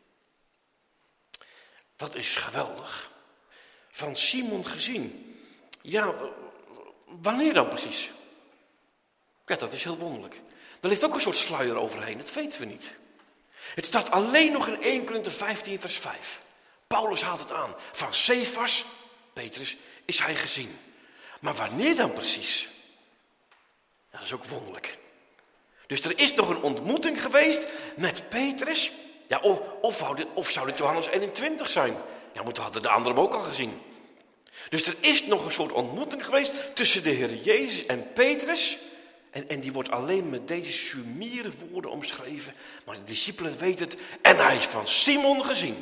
Dat is geweldig. Van Simon gezien. Ja, wanneer dan precies? Ja, dat is heel wonderlijk. Er ligt ook een soort sluier overheen, dat weten we niet. Het staat alleen nog in eerste Korinthe vijftien vers vijf. Paulus haalt het aan. Van Cephas, Petrus, is hij gezien. Maar wanneer dan precies? Ja, dat is ook wonderlijk. Dus er is nog een ontmoeting geweest met Petrus. Ja, of, of, of zou dit Johannes eenentwintig zijn? Ja, maar toen hadden de anderen hem ook al gezien. Dus er is nog een soort ontmoeting geweest tussen de Heer Jezus en Petrus. En, en die wordt alleen met deze sumiere woorden omschreven. Maar de discipelen weten het. En hij is van Simon gezien.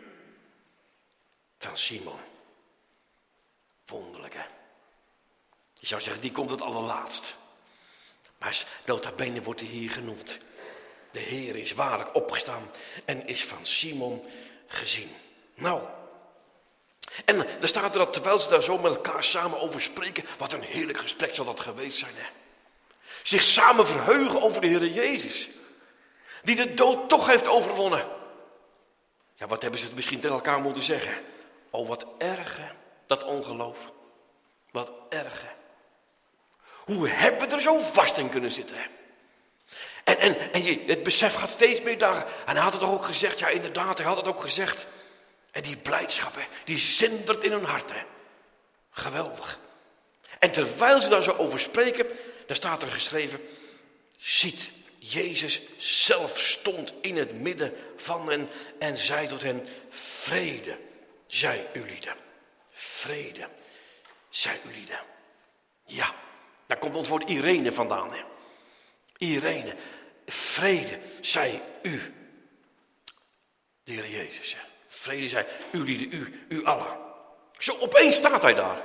Van Simon. Wonderlijk, hè? Je zou zeggen, die komt het allerlaatst. Maar nota bene wordt hij hier genoemd. De Heer is waarlijk opgestaan en is van Simon gezien. Nou, en dan staat er dat terwijl ze daar zo met elkaar samen over spreken, wat een heerlijk gesprek zal dat geweest zijn, hè? Zich samen verheugen over de Heer Jezus, die de dood toch heeft overwonnen. Ja, wat hebben ze het misschien tegen elkaar moeten zeggen? Oh, wat erg, hè? Dat ongeloof. Wat erg, hè? Hoe hebben we er zo vast in kunnen zitten, hè? En, en, en je, het besef gaat steeds meer dagen. En hij had het ook gezegd, ja inderdaad, hij had het ook gezegd. En die blijdschap, hè, die zindert in hun hart, hè. Geweldig. En terwijl ze daar zo over spreken, daar staat er geschreven, ziet, Jezus zelf stond in het midden van hen en zei tot hen, vrede zij ulieden. vrede, zij u lieden. Ja, daar komt ons woord Irene vandaan. Hè? Irene, vrede, zij u. De Heer Jezus, hè? Vrede, zij u lieden, u, u allen. Zo opeens staat hij daar.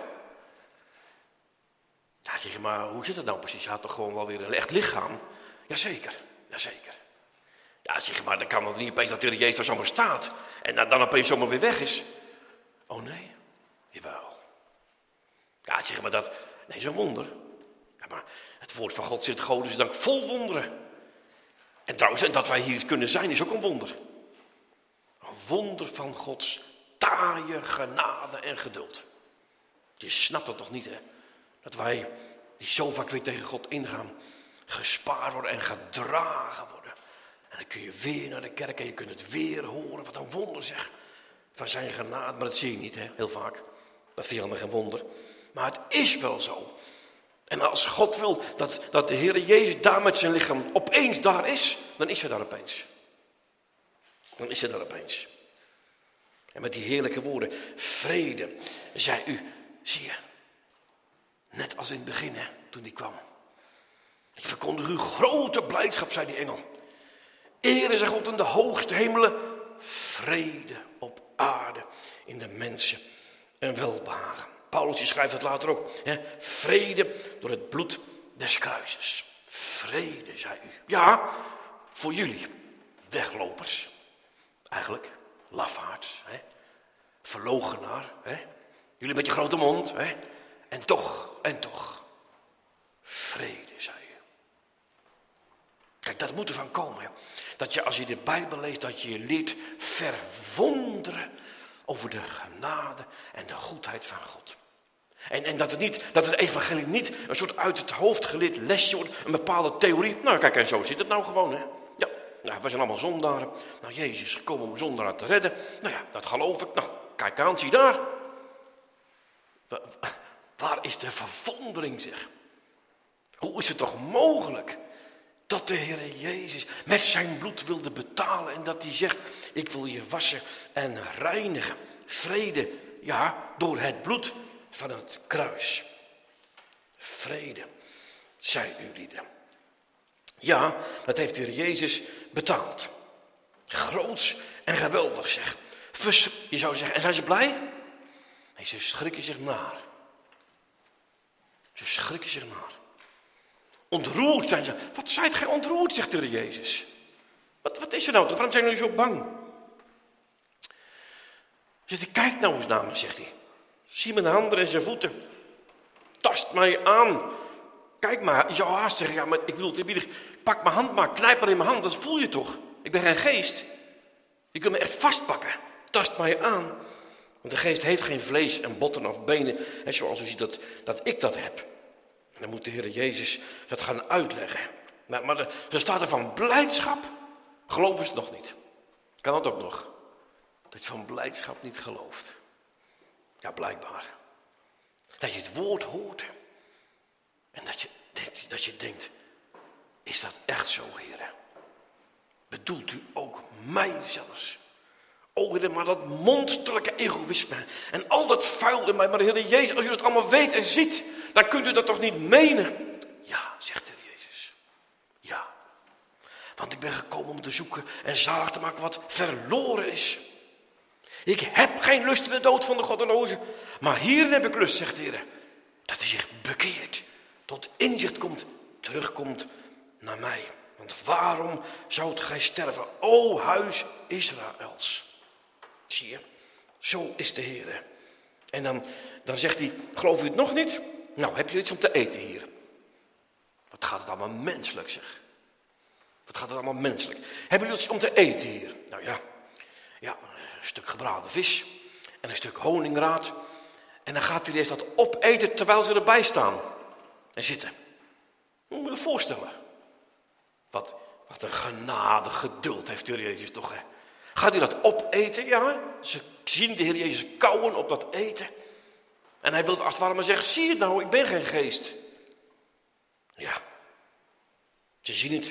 Ja, zeg je, maar hoe zit het nou precies? Hij had toch gewoon wel weer een echt lichaam? Jazeker, jazeker. Ja, zeg je, maar dan kan het niet opeens dat de Heer Jezus daar zomaar staat. En dan opeens zomaar weer weg is. Oh nee, jawel. Ja, zeg maar dat, nee, zo'n wonder. Ja, maar het woord van God zit God is dank vol wonderen. En trouwens, en dat wij hier kunnen zijn is ook een wonder. Een wonder van Gods taaie genade en geduld. Je snapt het toch niet, hè? Dat wij, die zo vaak weer tegen God ingaan, gespaard worden en gedragen worden. En dan kun je weer naar de kerk en je kunt het weer horen. Wat een wonder zeg. Van zijn genade. Maar dat zie je niet, hè? Heel vaak. Dat vind je allemaal geen wonder. Maar het is wel zo. En als God wil dat, dat de Heer Jezus daar met zijn lichaam opeens daar is, dan is hij daar opeens. Dan is hij daar opeens. En met die heerlijke woorden, vrede, zij u, zie je. Net als in het begin, hè, toen die kwam. Ik verkondig u grote blijdschap, zei die engel. Ere zij God in de hoogste hemelen, vrede op aarde in de mensen en welbehagen. Paulus die schrijft het later ook. Hè, vrede door het bloed des kruises. Vrede, zei u. Ja, voor jullie, weglopers. Eigenlijk, lafaards. Hè, verloochenaar. Hè, jullie met je grote mond. Hè, en toch, en toch. Vrede, zei u. Kijk, dat moet ervan komen. Hè. Dat je als je de Bijbel leest, dat je je leert verwonderen over de genade en de goedheid van God. En, en dat, het niet, dat het evangelie niet een soort uit het hoofd geleerd lesje wordt, een bepaalde theorie. Nou kijk, en zo zit het nou gewoon, hè. Ja, nou, we zijn allemaal zondaren. Nou, Jezus is gekomen om zondaren te redden. Nou ja, dat geloof ik. Nou, kijk aan, zie daar. Waar, waar is de verwondering, zeg? Hoe is het toch mogelijk dat de Heer Jezus met zijn bloed wilde betalen en dat hij zegt, ik wil je wassen en reinigen. Vrede, ja, door het bloed van het kruis. Vrede, zij u lieden. Ja, dat heeft de Heer Jezus betaald. Groots en geweldig, zeg. Vers, je zou zeggen, en zijn ze blij? Nee, ze schrikken zich naar. Ze schrikken zich naar. Ontroerd zijn ze. Wat zijt gij ontroerd, zegt de Heer Jezus. Wat, wat is er nou? Waarom zijn jullie zo bang? Zegt hij, kijk nou eens naar me, zegt hij. Zie mijn handen en zijn voeten. Tast mij aan. Kijk maar, je zou haast zeggen, ja, maar ik bedoel, eerbiedig, pak mijn hand maar, knijp maar in mijn hand, dat voel je toch? Ik ben geen geest. Je kunt me echt vastpakken. Tast mij aan. Want de geest heeft geen vlees en botten of benen. En zoals u ziet dat, dat ik dat heb. En dan moet de Heer Jezus dat gaan uitleggen. Maar, maar er, er staat er van blijdschap. Geloof is het nog niet. Kan dat ook nog? Dat je van blijdschap niet gelooft. Ja, blijkbaar. Dat je het woord hoort. En dat je, dat je denkt, is dat echt zo, Heer? Bedoelt u ook mij zelfs? O Heer, maar dat monsterlijke egoïsme en al dat vuil in mij. Maar Heer Jezus, als u dat allemaal weet en ziet, dan kunt u dat toch niet menen? Ja, zegt de Heer Jezus. Ja. Want ik ben gekomen om te zoeken en zalig te maken wat verloren is. Ik heb geen lust in de dood van de goddelozen. Maar hierin heb ik lust, zegt de Heer. Dat hij zich bekeert, tot inzicht komt, terugkomt naar mij. Want waarom zoudt gij sterven, o huis Israëls? Zie je, zo is de Heer. En dan, dan zegt hij, geloof u het nog niet? Nou, heb je iets om te eten hier? Wat gaat het allemaal menselijk, zeg. Wat gaat het allemaal menselijk. Hebben jullie iets om te eten hier? Nou ja, ja, een stuk gebraden vis en een stuk honingraad. En dan gaat hij eerst dat opeten terwijl ze erbij staan en zitten. Moet je je voorstellen. Wat, wat een genade, geduld heeft de Heer Jezus toch, hè? Gaat hij dat opeten? Ja, ze zien de Heer Jezus kauwen op dat eten. En hij wil als het ware maar zeggen, zie je nou, ik ben geen geest. Ja, ze zien het.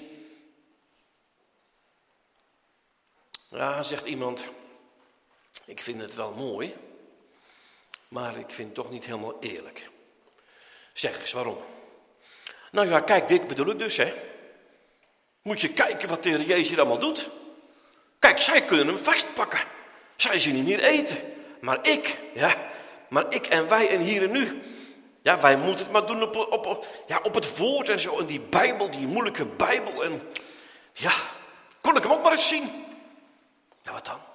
Ja, zegt iemand, ik vind het wel mooi. maar ik vind het toch niet helemaal eerlijk. Zeg eens, waarom? Nou ja, kijk, dit bedoel ik dus, hè. Moet je kijken wat de Heer Jezus hier allemaal doet. Kijk, zij kunnen hem vastpakken. Zij zien hem hier eten. Maar ik, ja, maar ik en wij en hier en nu. Ja, wij moeten het maar doen op, op, op, ja, op het woord en zo. En die Bijbel, die moeilijke Bijbel. En ja, kon ik hem ook maar eens zien. Ja, wat dan?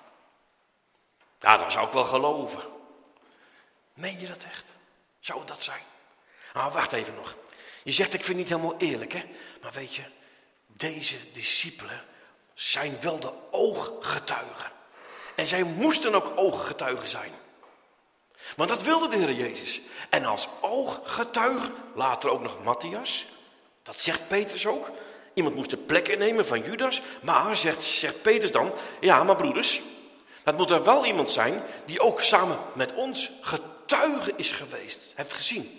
Ja, dan zou ik wel geloven. Meen je dat echt? Zou dat zijn? Nou, wacht even nog. Je zegt, ik vind het niet helemaal eerlijk, hè. Maar weet je, deze discipelen zijn wel de ooggetuigen. En zij moesten ook ooggetuigen zijn. Want dat wilde de Heer Jezus. En als ooggetuige, later ook nog Matthias. Dat zegt Petrus ook. Iemand moest de plek innemen van Judas. Maar, zegt, zegt Petrus dan, ja, maar broeders, dat moet er wel iemand zijn die ook samen met ons getuige is geweest. Heeft gezien.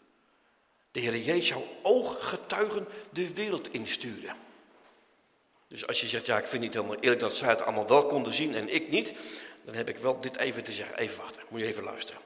De Heer Jezus zou ooggetuigen de wereld insturen. Dus als je zegt, ja, ik vind het niet helemaal eerlijk dat zij het allemaal wel konden zien en ik niet, dan heb ik wel dit even te zeggen. Even wachten, moet je even luisteren.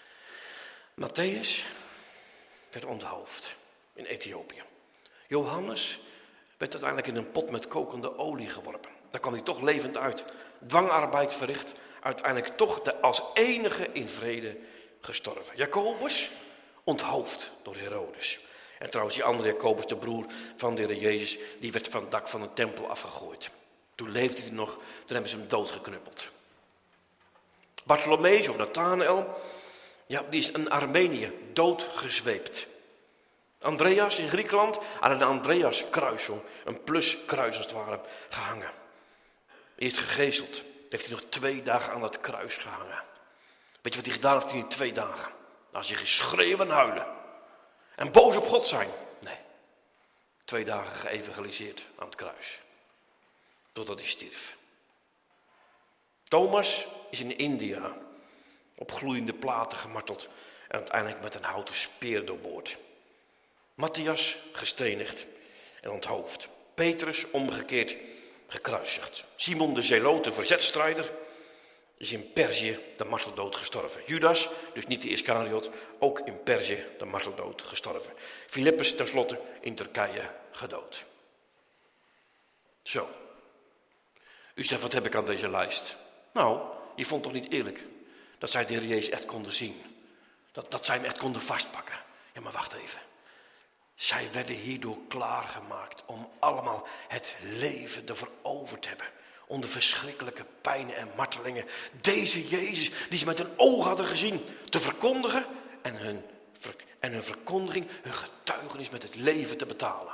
Matthäus werd onthoofd in Ethiopië. Johannes werd uiteindelijk in een pot met kokende olie geworpen. Daar kwam hij toch levend uit. Dwangarbeid verricht, uiteindelijk toch de, als enige in vrede gestorven. Jacobus onthoofd door Herodes. En trouwens, die andere Jacobus, de broer van de Heer Jezus, die werd van het dak van de tempel afgegooid. Toen leefde hij nog, toen hebben ze hem doodgeknuppeld. Bartholomeus of Nathanael, ja, die is in Armenië doodgezweept. Andreas in Griekenland aan een Andreas-kruis, een pluskruis als het ware, gehangen. Eerst gegezeld, heeft hij nog twee dagen aan dat kruis gehangen. Weet je wat hij gedaan heeft in twee dagen? Nou, zich geschreeuwen en huilen. En boos op God zijn. Nee. Twee dagen geëvangeliseerd aan het kruis. Totdat hij stierf. Thomas is in India op gloeiende platen gemarteld. En uiteindelijk met een houten speer doorboord. Matthias gestenigd en onthoofd. Petrus omgekeerd gekruisigd. Simon de Zelote, verzetstrijder, is in Perzië de marteldood gestorven. Judas, dus niet de Iskariot, ook in Perzië de marteldood gestorven. Filippus tenslotte in Turkije gedood. Zo. U zegt, wat heb ik aan deze lijst? Nou, je vond toch niet eerlijk dat zij de Heer Jezus echt konden zien. Dat, dat zij hem echt konden vastpakken. Ja, maar wacht even. Zij werden hierdoor klaargemaakt om allemaal het leven ervoor over te hebben. Onder verschrikkelijke pijnen en martelingen. Deze Jezus, die ze met hun ogen hadden gezien, te verkondigen. En hun, en hun verkondiging, hun getuigenis met het leven te betalen.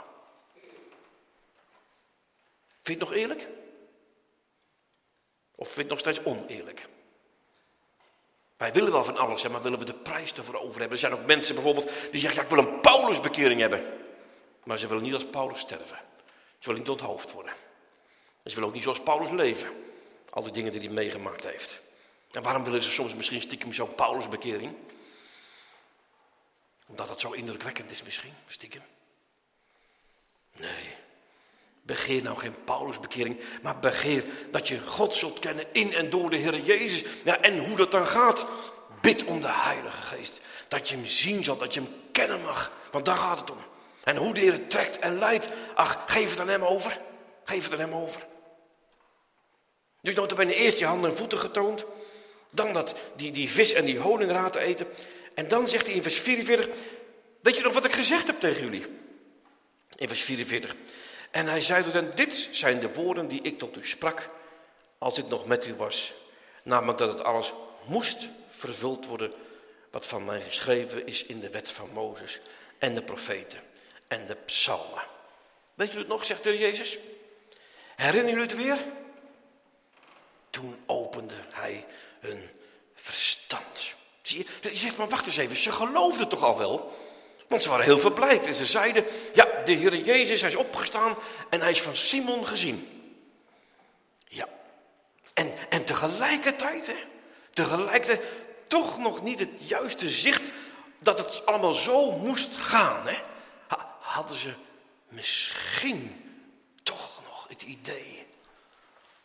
Vind je het nog eerlijk? Of vind je het nog steeds oneerlijk? Wij willen wel van alles, maar willen we de prijs ervoor over hebben. Er zijn ook mensen bijvoorbeeld die zeggen, ja, ik wil een Paulusbekering hebben. Maar ze willen niet als Paulus sterven. Ze willen niet onthoofd worden. En ze willen ook niet zoals Paulus leven. Al die dingen die hij meegemaakt heeft. En waarom willen ze soms misschien stiekem zo'n Paulusbekering? Omdat dat zo indrukwekkend is misschien, stiekem. Nee. Begeer nou geen Paulusbekering, maar begeer dat je God zult kennen in en door de Heer Jezus. Ja, en hoe dat dan gaat, bid om de Heilige Geest. Dat je hem zien zal, dat je hem kennen mag. Want daar gaat het om. En hoe de Heer het trekt en leidt, ach, geef het aan hem over. Geef het aan hem over. Dus nota bene eerst je handen en voeten getoond. Dan dat, die, die vis en die honingraad te eten. En dan zegt hij in vers vierenveertig, weet je nog wat ik gezegd heb tegen jullie? In vers vierenveertig. En hij zei tot hen, dit zijn de woorden die ik tot u sprak als ik nog met u was. Namelijk dat het alles moest vervuld worden wat van mij geschreven is in de wet van Mozes en de profeten en de psalmen. Weet u het nog, zegt de Heer Jezus? Herinneren jullie het weer? Toen opende hij hun verstand. Zie je, je zegt maar wacht eens even, ze geloofden toch al wel? Want ze waren heel verblijd en ze zeiden, ja, de Heer Jezus, hij is opgestaan en hij is van Simon gezien. Ja, en, en tegelijkertijd, hè, tegelijkertijd toch nog niet het juiste zicht dat het allemaal zo moest gaan. Hè? Hadden ze misschien toch nog het idee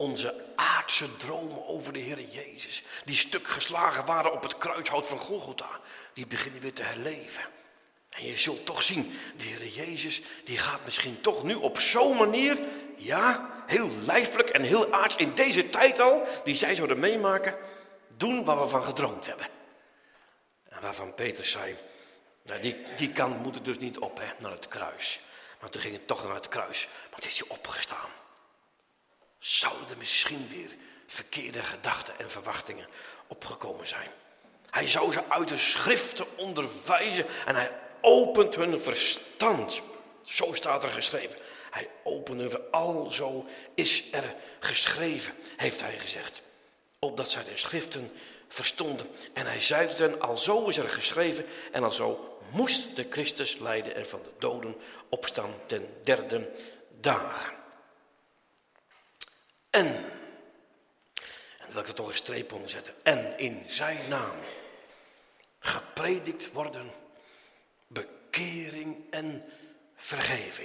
Onze aardse dromen over de Heer Jezus, die stuk geslagen waren op het kruishout van Golgotha, die beginnen weer te herleven. En je zult toch zien, de Heer Jezus, die gaat misschien toch nu op zo'n manier, ja, heel lijfelijk en heel aards in deze tijd al, die zij zouden meemaken, doen waar we van gedroomd hebben. En waarvan Peter zei, nou die, die kant moet er dus niet op, hè, naar het kruis. Maar toen ging het toch naar het kruis, maar het is hij opgestaan. Zouden er misschien weer verkeerde gedachten en verwachtingen opgekomen zijn? Hij zou ze uit de schriften onderwijzen en hij opent hun verstand. Zo staat er geschreven. Hij opende hun, alzo is er geschreven, heeft hij gezegd. Opdat zij de schriften verstonden. En hij zeide hen, alzo is er geschreven en alzo moest de Christus lijden en van de doden opstaan ten derde dagen. En, en wil ik er toch een streep onder zetten. En in zijn naam gepredikt worden bekering en vergeving.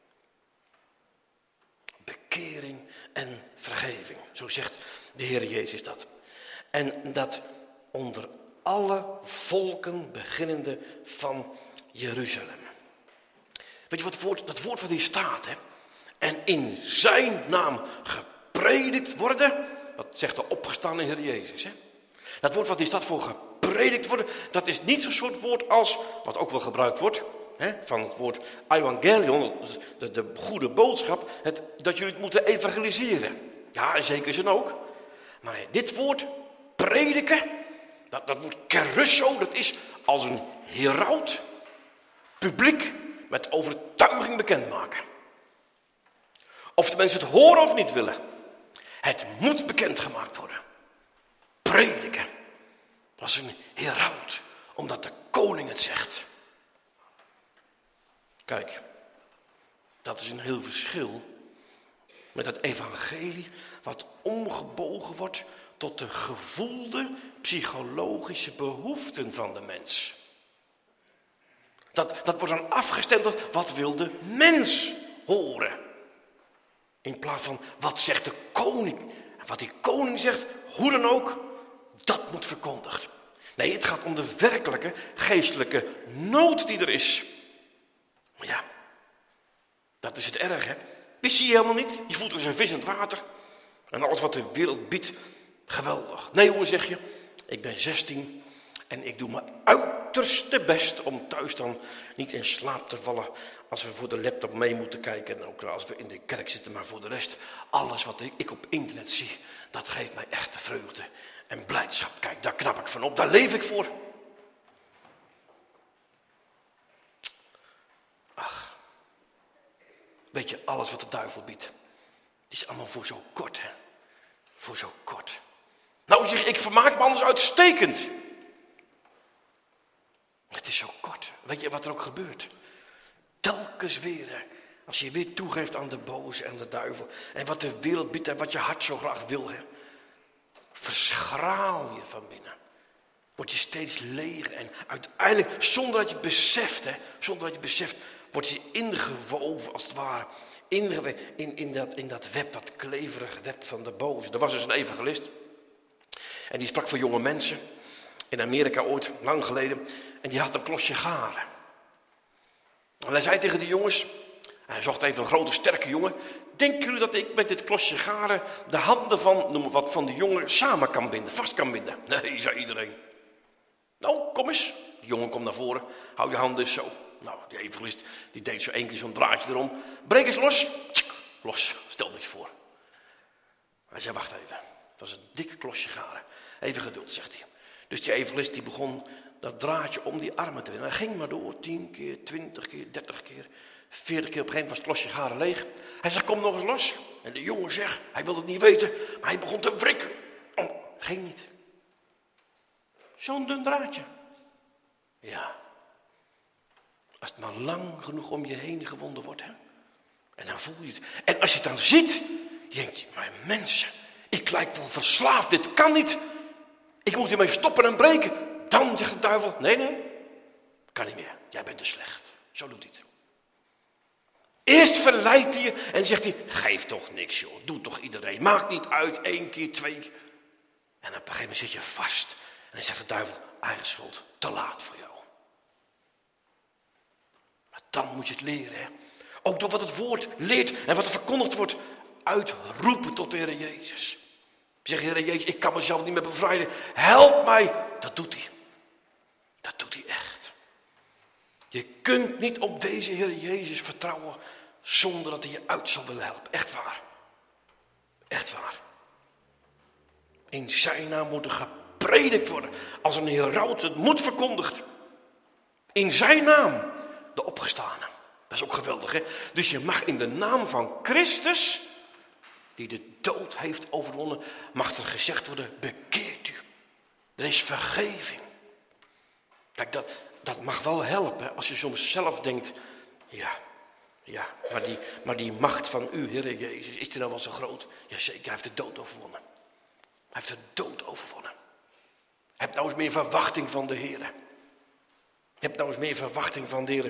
Bekering en vergeving. Zo zegt de Heer Jezus dat. En dat onder alle volken beginnende van Jeruzalem. Weet je wat het woord, dat woord wat hier staat, hè? En in zijn naam gepredikt worden. Dat zegt de opgestane Heer Jezus, hè? Dat woord wat hier staat voor gepredikt worden, dat is niet zo'n soort woord als, wat ook wel gebruikt wordt, hè, van het woord evangelion, de, de goede boodschap, het, dat jullie het moeten evangeliseren. Ja, in zekere zin ook. Maar dit woord prediken, dat, dat woord kerusso, dat is als een heraut publiek met overtuiging bekendmaken. Of de mensen het horen of niet willen. Het moet bekendgemaakt worden. Prediken. Dat is een heraut, omdat de koning het zegt. Kijk, dat is een heel verschil met het evangelie wat omgebogen wordt tot de gevoelde psychologische behoeften van de mens. Dat, dat wordt dan afgestemd op wat wil de mens horen. In plaats van wat zegt de koning. En wat die koning zegt, hoe dan ook, dat moet verkondigd. Nee, het gaat om de werkelijke geestelijke nood die er is. Maar ja, dat is het erg, hè. Die zie je helemaal niet. Je voelt als een vis in het water. En alles wat de wereld biedt, geweldig. Nee hoor, zeg je, ik ben zestien en ik doe mijn uiterste best om thuis dan niet in slaap te vallen als we voor de laptop mee moeten kijken. En ook als we in de kerk zitten, maar voor de rest, alles wat ik op internet zie, dat geeft mij echte vreugde en blijdschap. Kijk, daar knap ik van op, daar leef ik voor. Ach, weet je, alles wat de duivel biedt, is allemaal voor zo kort, hè. Voor zo kort. Nou zeg ik, ik vermaak me anders uitstekend. Het is zo kort. Weet je wat er ook gebeurt? Telkens weer, hè, als je weer toegeeft aan de boze en de duivel. En wat de wereld biedt en wat je hart zo graag wil, hè. Verschraal je van binnen. Word je steeds leger. En uiteindelijk, zonder dat je het beseft, hè, zonder dat je het beseft, word je ingewoven als het ware. Ingewoven in, in, dat, in dat web, dat kleverige web van de boze. Er was dus een evangelist. En die sprak voor jonge mensen. In Amerika ooit, lang geleden. En die had een klosje garen. En hij zei tegen die jongens. Hij zocht even een grote, sterke jongen. Denken jullie dat ik met dit klosje garen de handen van, noem maar wat, van de jongen samen kan binden, vast kan binden? Nee, zei iedereen. Nou, kom eens. De jongen komt naar voren. Hou je handen eens zo. Nou, die evangelist die deed zo één keer zo'n draadje erom. Breek eens los. Tsk, los. Stel niks voor. Hij zei, wacht even. Dat was een dikke klosje garen. Even geduld, zegt hij. Dus die evangelist die begon dat draadje om die armen te winnen. Hij ging maar door. Tien keer, twintig keer, dertig keer, veertig keer. Op een gegeven moment was het klosje garen leeg. Hij zei, kom nog eens los. En de jongen zegt, hij wilde het niet weten. Maar hij begon te wrikken. Oh, ging niet. Zo'n dun draadje. Ja. Als het maar lang genoeg om je heen gewonden wordt. Hè? En dan voel je het. En als je het dan ziet, denk je, maar mensen, ik lijk wel verslaafd. Dit kan niet. Ik moet hiermee stoppen en breken. Dan zegt de duivel, nee, nee. Kan niet meer. Jij bent te slecht. Zo doet hij het. Eerst verleidt hij je en zegt hij, geef toch niks joh, doe toch iedereen. Maakt niet uit, één keer, twee keer. En op een gegeven moment zit je vast. En dan zegt de duivel, eigen schuld, te laat voor jou. Maar dan moet je het leren. Hè? Ook door wat het woord leert en wat er verkondigd wordt. Uitroepen tot de Heer Jezus. Zeg, Heer Jezus, ik kan mezelf niet meer bevrijden. Help mij. Dat doet hij. Dat doet hij echt. Je kunt niet op deze Heer Jezus vertrouwen zonder dat hij je uit zal willen helpen. Echt waar. Echt waar. In zijn naam moet er gepredikt worden. Als een heraut het moet verkondigd. In zijn naam. De opgestane. Dat is ook geweldig, hè? Dus je mag in de naam van Christus, die de dood heeft overwonnen, mag er gezegd worden, bekeert u. Er is vergeving. Kijk, dat, dat mag wel helpen als je soms zelf denkt, ja, ja, maar die, maar die macht van u, Heer Jezus, is die nou wel zo groot? Jazeker, hij heeft de dood overwonnen. Hij heeft de dood overwonnen. Heb nou eens meer verwachting van de Heer. Heb nou eens meer verwachting van de Heer.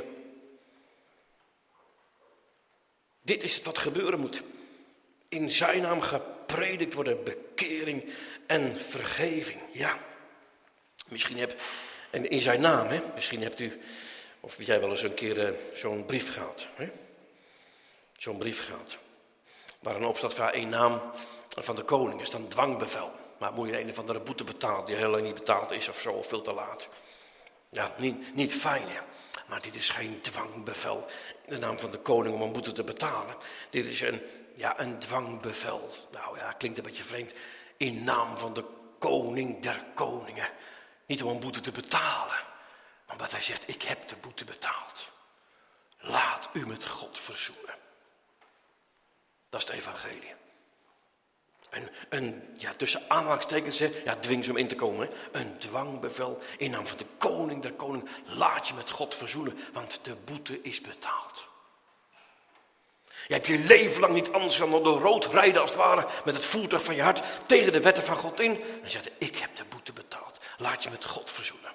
Dit is het wat gebeuren moet. In zijn naam gepredikt worden bekering en vergeving. Ja, misschien heb en in zijn naam, hè, misschien hebt u, of jij wel eens een keer uh, zo'n brief gehad. Hè? Zo'n brief gehad. Waar op staat van één naam van de koning. Is dan een dwangbevel. Maar moet je een of andere boete betalen die heel lang niet betaald is of zo, of veel te laat. Ja, niet, niet fijn, hè. Maar dit is geen dwangbevel in de naam van de koning om een boete te betalen. Dit is een, ja, een dwangbevel. Nou ja, klinkt een beetje vreemd. In naam van de koning der koningen. Niet om een boete te betalen. Maar omdat hij zegt, ik heb de boete betaald. Laat u met God verzoenen. Dat is het evangelie. Een, een ja, tussen aanhalingstekens, ja, dwing ze om in te komen. Hè. Een dwangbevel in naam van de koning der koning. Laat je met God verzoenen, want de boete is betaald. Je hebt je leven lang niet anders dan door rood rijden als het ware met het voertuig van je hart tegen de wetten van God in. En zegt, ik heb de boete betaald. Laat je met God verzoenen.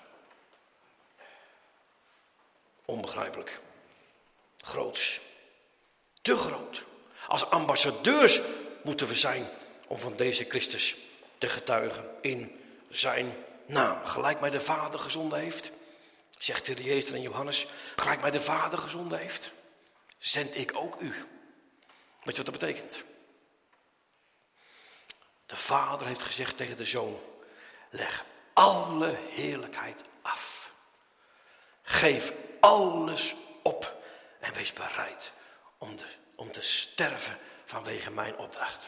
Onbegrijpelijk. Groots. Te groot. Als ambassadeurs moeten we zijn om van deze Christus te getuigen in zijn naam. Gelijk mij de Vader gezonden heeft, zegt de Jezus en Johannes, gelijk mij de Vader gezonden heeft, zend ik ook u. Weet je wat dat betekent? De Vader heeft gezegd tegen de Zoon, leg alle heerlijkheid af. Geef alles op en wees bereid om, de, om te sterven vanwege mijn opdracht.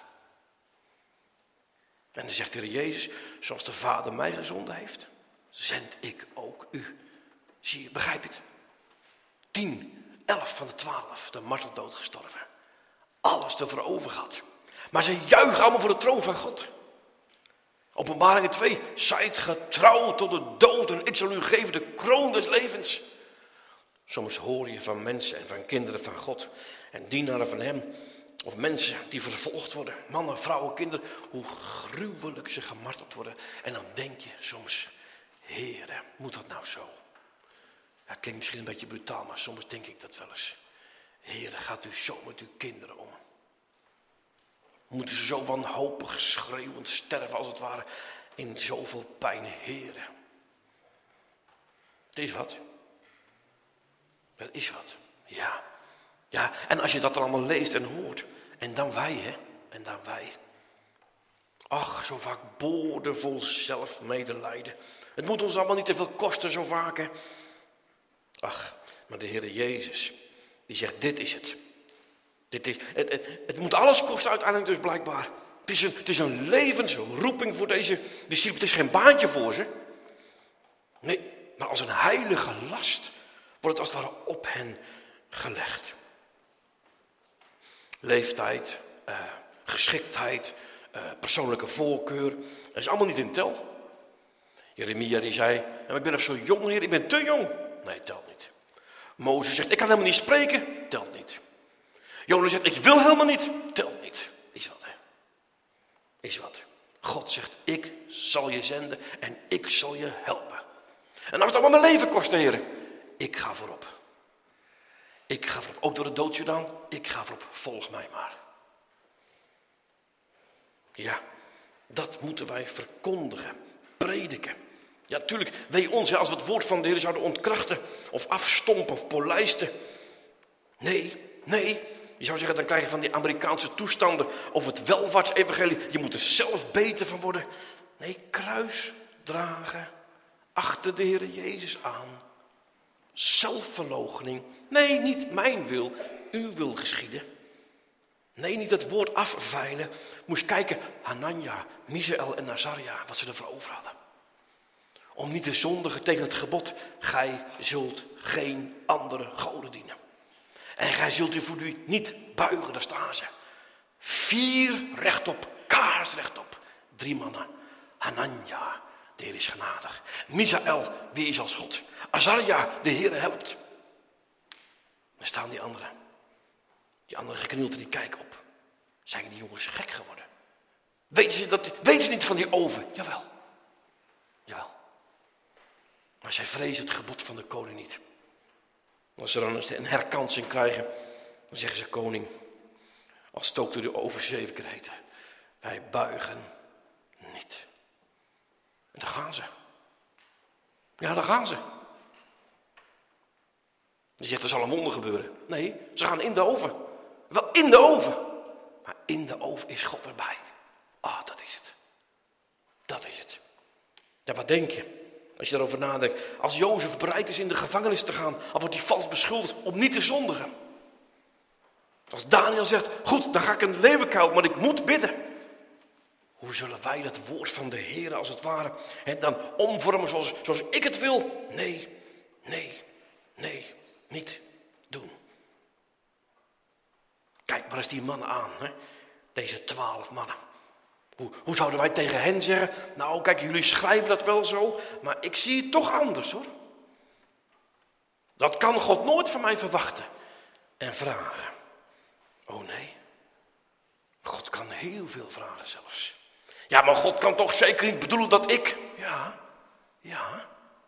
En dan zegt de Heer Jezus, zoals de Vader mij gezonden heeft, zend ik ook u. Zie je, begrijp je het? Tien, elf van de twaalf, de marteldood gestorven. Alles ervoor over gehad. Maar ze juichen allemaal voor de troon van God. Openbaringen twee, zijt getrouw tot de dood en ik zal u geven de kroon des levens. Soms hoor je van mensen en van kinderen van God en dienaren van hem, of mensen die vervolgd worden, mannen, vrouwen, kinderen, hoe gruwelijk ze gemarteld worden. En dan denk je soms, Heere, moet dat nou zo? Het klinkt misschien een beetje brutaal, maar soms denk ik dat wel eens. Heere, gaat u zo met uw kinderen om? Moeten ze zo wanhopig schreeuwend sterven als het ware in zoveel pijn, Heere? Het is wat. Het is wat, ja. Ja, en als je dat allemaal leest en hoort, en dan wij, hè, en dan wij. Ach, zo vaak boordevol zelfmedelijden. Het moet ons allemaal niet te veel kosten, zo vaak, hè. Ach, maar de Heer Jezus, die zegt, dit is het. Dit is, het, het, het moet alles kosten uiteindelijk dus blijkbaar. Het is, een, het is een levensroeping voor deze discipelen. Het is geen baantje voor ze. Nee, maar als een heilige last wordt het als het ware op hen gelegd. Leeftijd, uh, geschiktheid, uh, persoonlijke voorkeur. Dat is allemaal niet in tel. Jeremia die zei, ik ben nog zo jong, Heer, ik ben te jong. Nee, telt niet. Mozes zegt, ik kan helemaal niet spreken. Telt niet. Jonas zegt, ik wil helemaal niet. Telt niet. Is wat, hè. Is wat. God zegt, ik zal je zenden en ik zal je helpen. En als het allemaal mijn leven kost, Heer, ik ga voorop. Ik ga voorop, ook door het dood Jordaan, ik ga voorop, volg mij maar. Ja, dat moeten wij verkondigen, prediken. Ja, natuurlijk, wee ons hè, als we het woord van de Heer zouden ontkrachten of afstompen of polijsten. Nee, nee, je zou zeggen, dan krijg je van die Amerikaanse toestanden over het welvaartsevangelie. Je moet er zelf beter van worden. Nee, kruis dragen, achter de Heer Jezus aan. Zelfverloochening. Nee, niet mijn wil, uw wil geschieden. Nee, niet het woord afveilen. Moest kijken, Hanania, Misaël en Azaria, wat ze ervoor over hadden. Om niet te zondigen tegen het gebod, gij zult geen andere goden dienen. En gij zult u voor u niet buigen, daar staan ze. Vier rechtop, kaars rechtop. Drie mannen. Hanania, de Heer is genadig. Misaël, wie is als God. Azaria, de Heer helpt. Dan staan die anderen. Die andere geknielten, die kijken op. Zijn die jongens gek geworden? Weten ze, dat, weten ze niet van die oven? Jawel. Jawel. Maar zij vrezen het gebod van de koning niet. Als ze dan een herkansing krijgen, dan zeggen ze, koning, als stookt u de oven zeven keer heten. Wij buigen niet. En daar gaan ze. Ja, daar gaan ze. Je zegt, er zal een wonder gebeuren. Nee, ze gaan in de oven. Wel in de oven. Maar in de oven is God erbij. Ah, dat is het. Dat is het. Ja, wat denk je? Als je daarover nadenkt. Als Jozef bereid is in de gevangenis te gaan, dan wordt hij vals beschuldigd om niet te zondigen. Als Daniel zegt, goed, dan ga ik in de leeuwenkuil, maar ik moet bidden. Hoe zullen wij dat woord van de Heer als het ware en dan omvormen zoals, zoals ik het wil? Nee, nee, nee, niet doen. Kijk maar eens die mannen aan, hè? Deze twaalf mannen. Hoe, hoe zouden wij tegen hen zeggen? Nou, kijk, jullie schrijven dat wel zo, maar ik zie het toch anders, hoor. Dat kan God nooit van mij verwachten en vragen. Oh nee, God kan heel veel vragen zelfs. Ja, maar God kan toch zeker niet bedoelen dat ik... Ja, ja.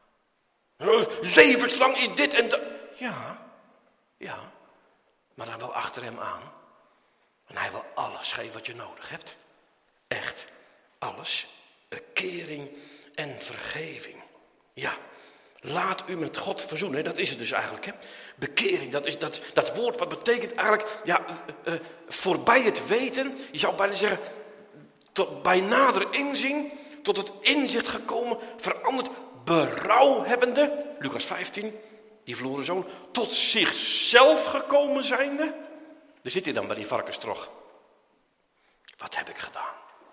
Levenslang is dit en dat... Ja, ja. Maar dan wel achter hem aan. En hij wil alles geven wat je nodig hebt. Echt, alles. Bekering en vergeving. Ja, laat u met God verzoenen. Dat is het dus eigenlijk. Hè? Bekering, dat is dat, dat woord wat betekent eigenlijk... Ja, uh, uh, voorbij het weten. Je zou bijna zeggen... Tot bij nader inzien, tot het inzicht gekomen, veranderd, berouw hebbende, Lucas vijftien, die verloren zoon, tot zichzelf gekomen zijnde. Daar zit hij dan bij die varkenstrog. Wat heb ik gedaan?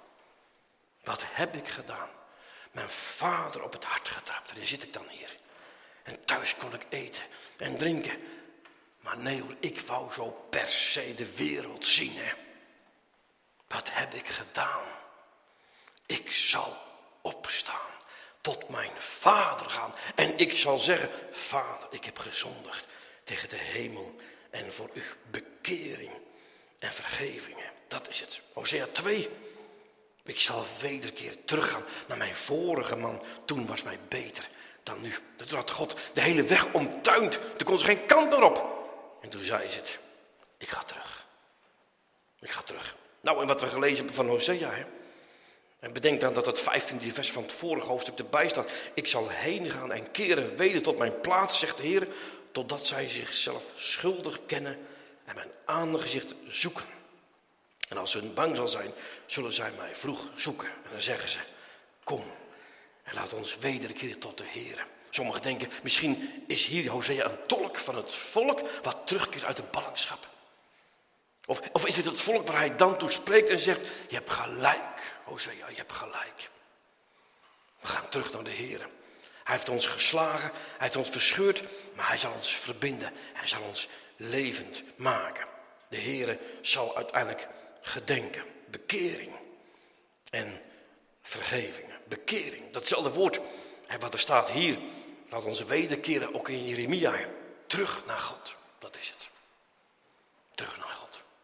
Wat heb ik gedaan? Mijn vader op het hart getrapt. En daar zit ik dan hier. En thuis kon ik eten en drinken. Maar nee hoor, ik wou zo per se de wereld zien, hè. Wat heb ik gedaan? Ik zal opstaan, tot mijn vader gaan. En ik zal zeggen, vader, ik heb gezondigd tegen de hemel en voor u bekering en vergevingen. Dat is het. Hosea twee. Ik zal wederkeer teruggaan naar mijn vorige man. Toen was mij beter dan nu. Toen had God de hele weg omtuind. Toen kon ze geen kant meer op. En toen zei ze het. Ik ga terug. Ik ga terug. Nou, en wat we gelezen hebben van Hosea, hè. En bedenk dan dat het vijftiende vers van het vorige hoofdstuk erbij staat. Ik zal heen gaan en keren weder tot mijn plaats, zegt de Heer, totdat zij zichzelf schuldig kennen en mijn aangezicht zoeken. En als hun bang zal zijn, zullen zij mij vroeg zoeken. En dan zeggen ze, kom en laat ons wederkeren tot de Heer. Sommigen denken, misschien is hier Hosea een tolk van het volk wat terugkeert uit de ballingschap. Of, of is dit het volk waar hij dan toe spreekt en zegt, je hebt gelijk, Hosea, je hebt gelijk. We gaan terug naar de Heer. Hij heeft ons geslagen, hij heeft ons verscheurd, maar hij zal ons verbinden. Hij zal ons levend maken. De Heer zal uiteindelijk gedenken. Bekering en vergevingen. Bekering, datzelfde woord wat er staat hier. Laat ons wederkeren, ook in Jeremia. Terug naar God, dat is het. Terug naar God.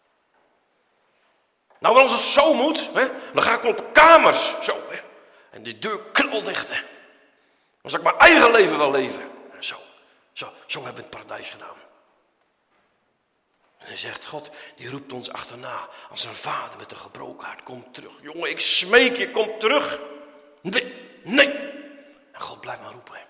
Nou, als het zo moet, hè, dan ga ik wel op kamers, zo, hè, en die deur knaldicht, hè. Dan zal ik mijn eigen leven wel leven. En zo, zo, zo hebben we het paradijs gedaan. En dan zegt God, die roept ons achterna als een vader met een gebroken hart. Kom terug. Jongen, ik smeek je, kom terug. Nee, nee. En God blijft maar roepen.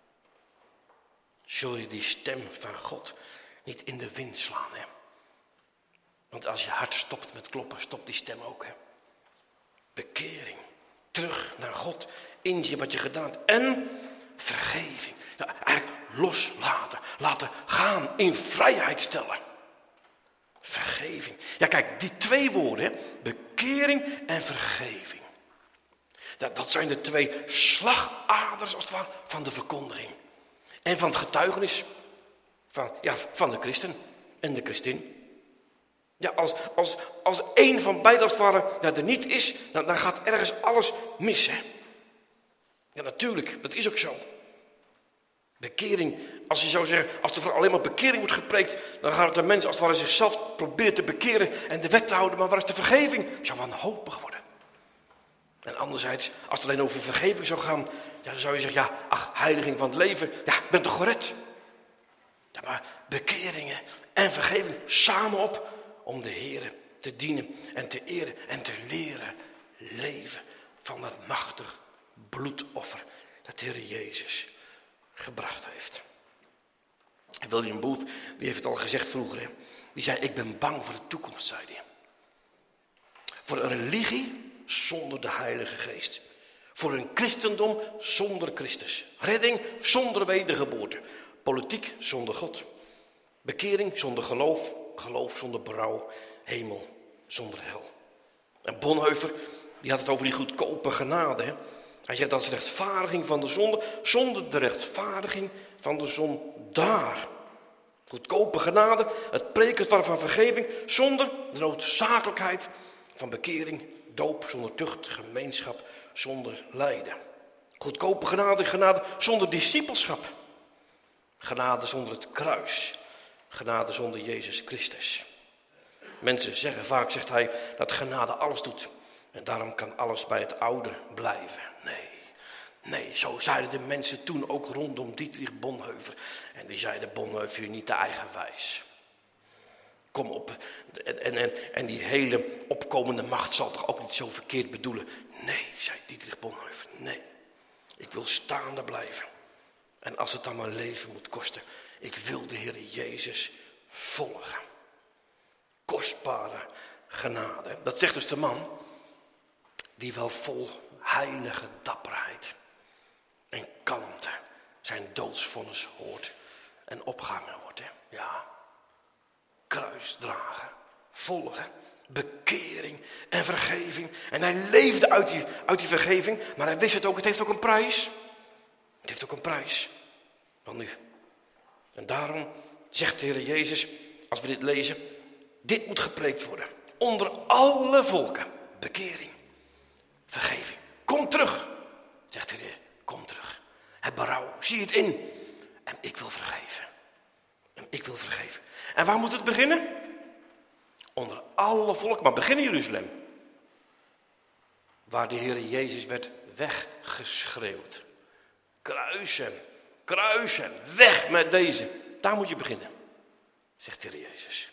Zul je die stem van God niet in de wind slaan, hè? Want als je hart stopt met kloppen, stopt die stem ook, hè? Bekering. Terug naar God. Inzien wat je gedaan hebt. En vergeving. Nou, eigenlijk loslaten. Laten gaan. In vrijheid stellen. Vergeving. Ja, kijk, die twee woorden, hè? Bekering en vergeving. Dat, dat zijn de twee slagaders, als het ware, van de verkondiging. En van het getuigenis. Van, ja, van de christen en de christin. Ja, als, als, als één van beiden als het ware ja, er niet is, dan, dan gaat ergens alles mis, hè. Ja, natuurlijk, dat is ook zo. Bekering, als je zou zeggen, als er alleen maar bekering wordt gepreekt, dan gaat het de mensen als het ware zichzelf proberen te bekeren en de wet te houden, maar waar is de vergeving? Het zou wanhopig worden. En anderzijds, als het alleen over vergeving zou gaan, ja, dan zou je zeggen, ja, ach, heiliging van het leven, ja, ik ben toch gered? Ja, maar bekeringen en vergeving samen op om de Heer te dienen en te eren en te leren leven van dat machtig bloedoffer dat de Heer Jezus gebracht heeft. En William Booth, die heeft het al gezegd vroeger, hè? Die zei, ik ben bang voor de toekomst, zei hij. Voor een religie zonder de Heilige Geest. Voor een christendom zonder Christus. Redding zonder wedergeboorte. Politiek zonder God. Bekering zonder geloof. Geloof zonder berouw. Hemel zonder hel. En Bonhoeffer, die had het over die goedkope genade. Hè? Hij zegt dat is de rechtvaardiging van de zonde zonder de rechtvaardiging van de zondaar. Goedkope genade, het preken van vergeving zonder de noodzakelijkheid van bekering, doop zonder tucht, gemeenschap zonder lijden. Goedkope genade, genade zonder discipelschap. Genade zonder het kruis. Genade zonder Jezus Christus. Mensen zeggen vaak, zegt hij, dat genade alles doet. En daarom kan alles bij het oude blijven. Nee, nee, zo zeiden de mensen toen ook rondom Dietrich Bonhoeffer. En die zeiden Bonhoeffer niet te eigenwijs. Kom op, en, en, en die hele opkomende macht zal toch ook niet zo verkeerd bedoelen. Nee, zei Dietrich Bonhoeffer, nee. Ik wil staande blijven. En als het dan mijn leven moet kosten, ik wil de Heer Jezus volgen. Kostbare genade. Dat zegt dus de man die wel vol heilige dapperheid en kalmte zijn doodsvonnis hoort en opgehangen wordt. Hè? Ja, kruis dragen, volgen, bekering en vergeving. En hij leefde uit die, uit die vergeving, maar hij wist het ook, het heeft ook een prijs. Het heeft ook een prijs. Wel nu. En daarom zegt de Heer Jezus, als we dit lezen, dit moet gepreekt worden. Onder alle volken, bekering, vergeving. Kom terug, zegt de Heer, kom terug. Het berouw, zie het in. En ik wil vergeven. En ik wil vergeven. En waar moet het beginnen? Onder alle volken, maar begin in Jeruzalem. Waar de Heer Jezus werd weggeschreeuwd. Kruisen, kruisen, weg met deze. Daar moet je beginnen, zegt de Heer Jezus.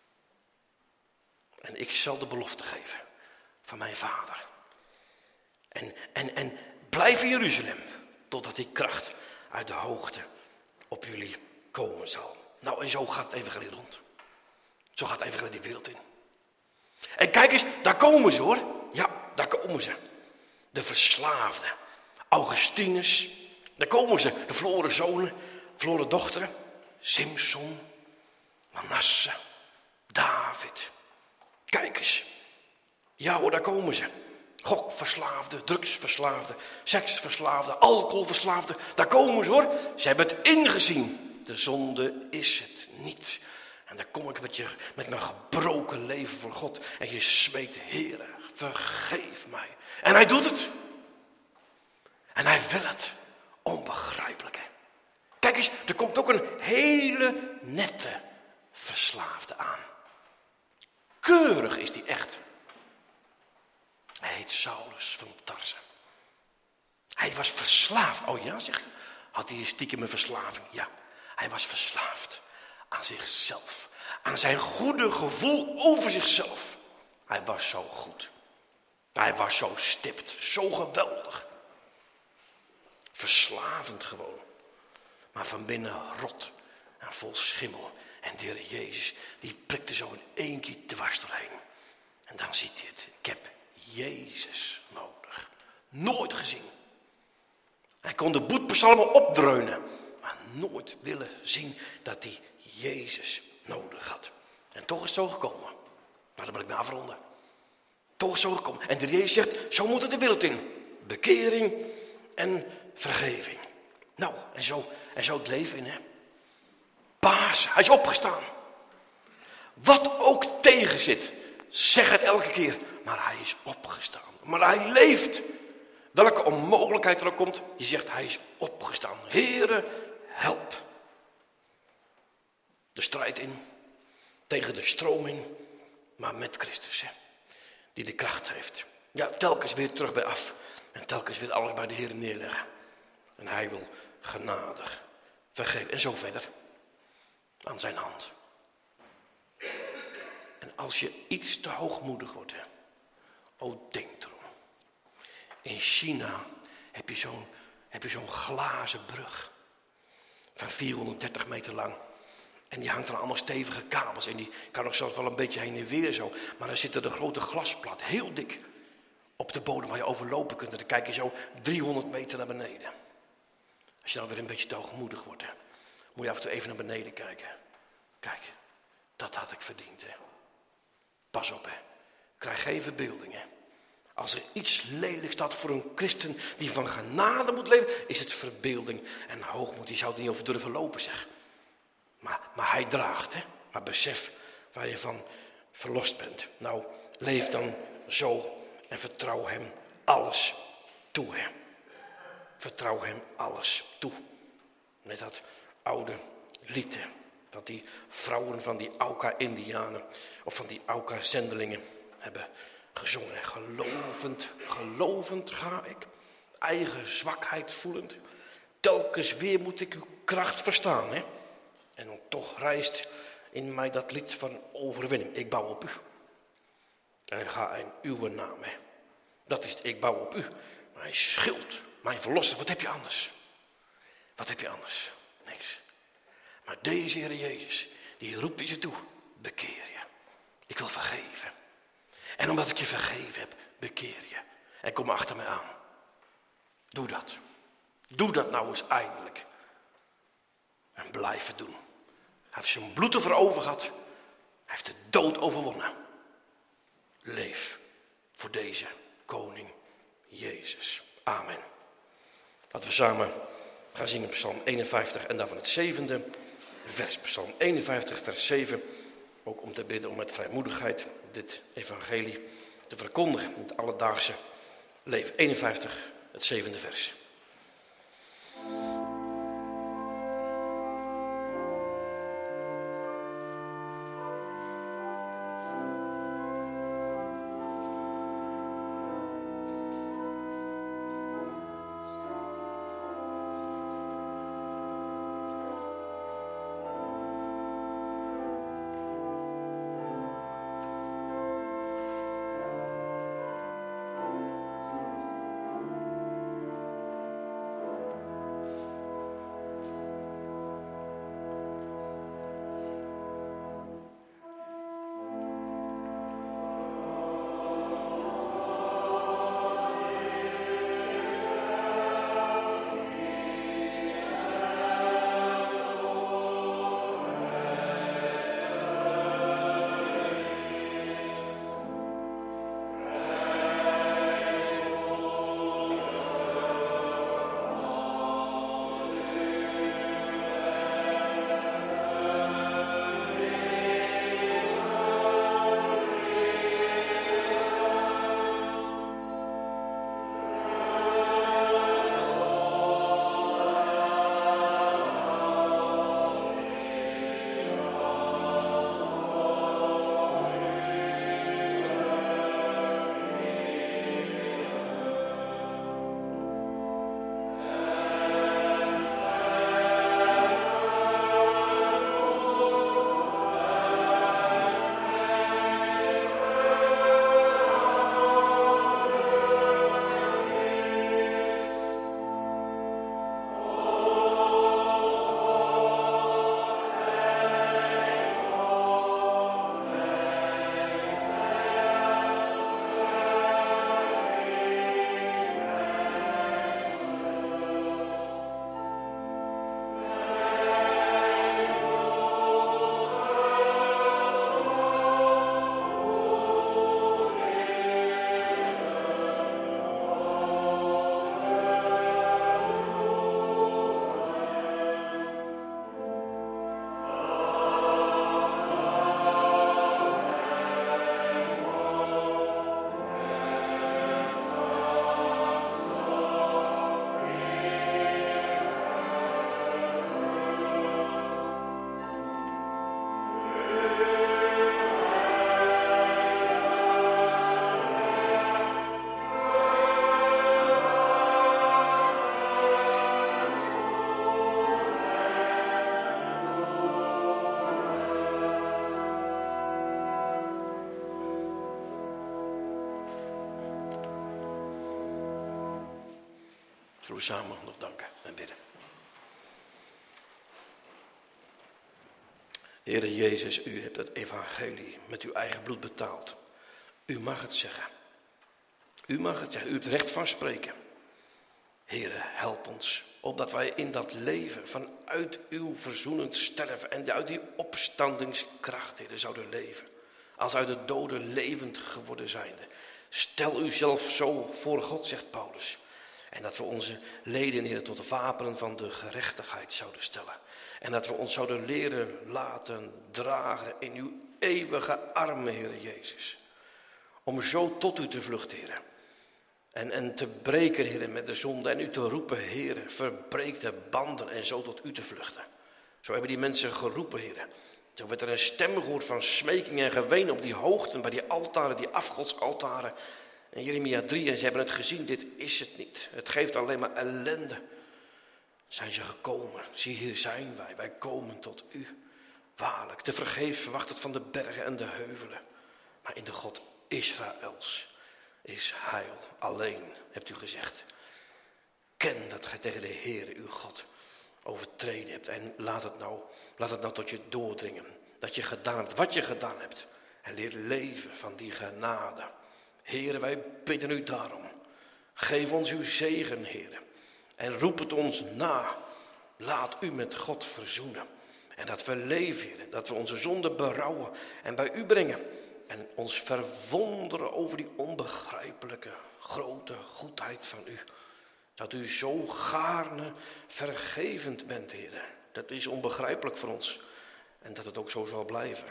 En ik zal de belofte geven van mijn Vader. En, en, en blijf in Jeruzalem, totdat die kracht uit de hoogte op jullie komen zal. Nou, en zo gaat het evangelie rond. Zo gaat het evangelie die wereld in. En kijk eens, daar komen ze hoor. Ja, daar komen ze. De verslaafden. Augustinus. Daar komen ze. De verloren zonen, verloren dochteren. Simson. Manasse. David. Kijk eens. Ja hoor, daar komen ze. Gokverslaafden, drugsverslaafden, seksverslaafden, alcoholverslaafden. Daar komen ze hoor. Ze hebben het ingezien. De zonde is het niet. En dan kom ik met, je, met mijn gebroken leven voor God. En je smeekt, Heere, vergeef mij. En hij doet het. En hij wil het. Onbegrijpelijke. Kijk eens, er komt ook een hele nette verslaafde aan. Keurig is die echt. Hij heet Saulus van Tarse. Hij was verslaafd. Oh ja, zeg je. Had hij stiekem een verslaving? Ja, hij was verslaafd aan zichzelf. Aan zijn goede gevoel over zichzelf. Hij was zo goed. Hij was zo stipt, zo geweldig. Verslavend gewoon. Maar van binnen rot en vol schimmel. En de Heer Jezus, die prikte zo in één keer dwars doorheen. En dan ziet hij het. Ik heb Jezus nodig. Nooit gezien. Hij kon de boetpsalmen opdreunen. Maar nooit willen zien dat hij Jezus nodig had. En toch is het zo gekomen. Maar dan wil ik me afronden. Toch is het zo gekomen. En de Jezus zegt, zo moet het de wereld in. Bekering en vergeving. Nou, en zo, en zo het leven in, hè. Paas, hij is opgestaan. Wat ook tegen zit, zeg het elke keer. Maar hij is opgestaan. Maar hij leeft. Welke onmogelijkheid er ook komt, je zegt hij is opgestaan. Heere, help. De strijd in, tegen de stroming, maar met Christus, hè, die de kracht heeft. Ja, telkens weer terug bij af. En telkens weer alles bij de Heer neerleggen. En hij wil genadig vergeven. En zo verder. Aan zijn hand. En als je iets te hoogmoedig wordt, hè, oh, denk erom. In China heb je zo'n heb je zo'n glazen brug. Van vierhonderddertig meter lang. En die hangt er allemaal stevige kabels. En die kan nog zelfs wel een beetje heen en weer zo. Maar er zit er een grote glasplaat, heel dik. Op de bodem waar je overlopen kunt. En dan kijk je zo driehonderd meter naar beneden. Als je dan weer een beetje te hoogmoedig wordt, hè, moet je af en toe even naar beneden kijken. Kijk, dat had ik verdiend, hè. Pas op, hè. Krijg geen verbeeldingen. Als er iets lelijks staat voor een christen die van genade moet leven, is het verbeelding en hoogmoed. Die zou er niet over durven lopen, zeg. Maar, maar hij draagt, hè. Maar besef waar je van verlost bent. Nou, leef dan zo en vertrouw hem alles toe, hè. Vertrouw hem alles toe. Met dat oude lied, hè, dat die vrouwen van die Auca-Indianen of van die Auca-zendelingen hebben gezongen. Gelovend, gelovend ga ik, eigen zwakheid voelend. Telkens weer moet ik uw kracht verstaan, hè. En dan toch rijst in mij dat lied van overwinning. Ik bouw op u. En ga in uw naam, hè. Dat is het, ik bouw op u. Mijn schild, mijn verlosser, wat heb je anders? Wat heb je anders? Niks. Maar deze Heer Jezus, die roept je toe, bekeer je. Ik wil vergeven. En omdat ik je vergeven heb, bekeer je. En kom achter mij aan. Doe dat. Doe dat nou eens eindelijk. En blijf het doen. Hij heeft zijn bloed ervoor over gehad. Hij heeft de dood overwonnen. Leef voor deze koning Jezus. Amen. Laten we samen gaan zingen Psalm eenenvijftig en daarvan het zevende vers. Psalm eenenvijftig vers zeven. Ook om te bidden om met vrijmoedigheid dit evangelie te verkondigen. In het alledaagse leven. eenenvijftig, het zevende vers. Zullen we samen nog danken en bidden. Heere Jezus, u hebt het evangelie met uw eigen bloed betaald. U mag het zeggen. U mag het zeggen, u hebt recht van spreken. Heere, help ons, opdat wij in dat leven vanuit uw verzoenend sterven en uit die opstandingskracht, Heere, zouden leven. Als uit de doden levend geworden zijnde. Stel uzelf zo voor God, zegt Paulus. En dat we onze leden, Heere, tot de wapenen van de gerechtigheid zouden stellen. En dat we ons zouden leren laten dragen in uw eeuwige armen, Heere Jezus. Om zo tot u te vluchten, Heere. En, en te breken, Heere, met de zonde. En u te roepen, Heere, verbreek de banden en zo tot u te vluchten. Zo hebben die mensen geroepen, Heere. Zo werd er een stem gehoord van smeking en geween op die hoogten, bij die altaren, die afgodsaltaren. En Jeremia drie, en ze hebben het gezien, dit is het niet. Het geeft alleen maar ellende. Zijn ze gekomen, zie hier zijn wij, wij komen tot u. Waarlijk, te vergeefs verwacht het van de bergen en de heuvelen. Maar in de God Israëls is heil alleen, hebt u gezegd. Ken dat gij tegen de Heere uw God overtreden hebt. En laat het nou, laat het nou tot je doordringen. Dat je gedaan hebt wat je gedaan hebt. En leer leven van die genade. Heere, wij bidden u daarom. Geef ons uw zegen, Heere. En roep het ons na. Laat u met God verzoenen. En dat we leven, Heere. Dat we onze zonde berouwen en bij u brengen. En ons verwonderen over die onbegrijpelijke grote goedheid van u. Dat u zo gaarne vergevend bent, Heere. Dat is onbegrijpelijk voor ons. En dat het ook zo zal blijven.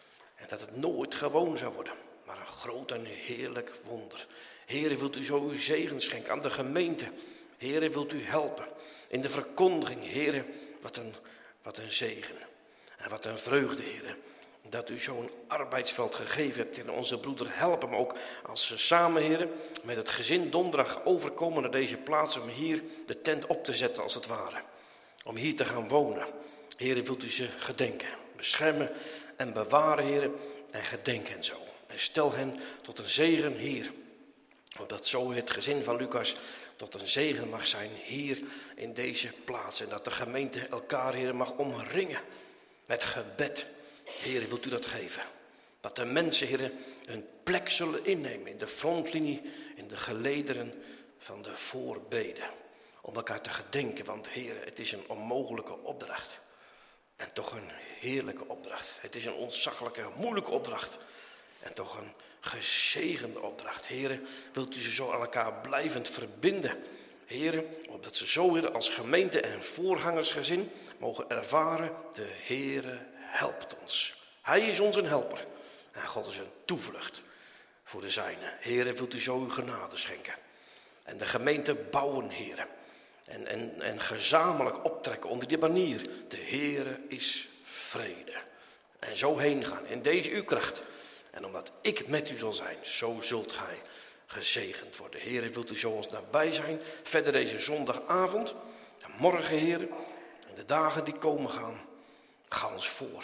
En dat het nooit gewoon zou worden. Maar een groot en heerlijk wonder. Heere, wilt u zo uw zegen schenken aan de gemeente. Heere, wilt u helpen in de verkondiging. Heere, wat een, wat een zegen. En wat een vreugde, Heere. Dat u zo'n arbeidsveld gegeven hebt. En onze broeder helpen hem ook als ze samen, Heere, met het gezin donderdag overkomen naar deze plaats. Om hier de tent op te zetten als het ware. Om hier te gaan wonen. Heere, wilt u ze gedenken. Beschermen en bewaren, Heere. En gedenken en zo. En stel hen tot een zegen hier. Opdat zo het gezin van Lucas tot een zegen mag zijn hier in deze plaats. En dat de gemeente elkaar, Heere, mag omringen met gebed. Heere, wilt u dat geven? Dat de mensen, Heere, hun plek zullen innemen in de frontlinie, in de gelederen van de voorbeden. Om elkaar te gedenken, want Heere, het is een onmogelijke opdracht. En toch een heerlijke opdracht. Het is een ontzaglijke, moeilijke opdracht. En toch een gezegende opdracht. Heere, wilt u ze zo aan elkaar blijvend verbinden. Heere, opdat ze zo weer als gemeente en voorgangersgezin mogen ervaren. De Heere helpt ons. Hij is onze helper. En God is een toevlucht voor de zijne. Heere, wilt u zo uw genade schenken. En de gemeente bouwen, Heere. En, en, en gezamenlijk optrekken onder die banier. De Heere is vrede. En zo heen gaan in deze uw kracht. En omdat ik met u zal zijn, zo zult gij gezegend worden. Heere, wilt u zo ons nabij zijn. Verder deze zondagavond. En morgen, Heere. En de dagen die komen gaan. Ga ons voor.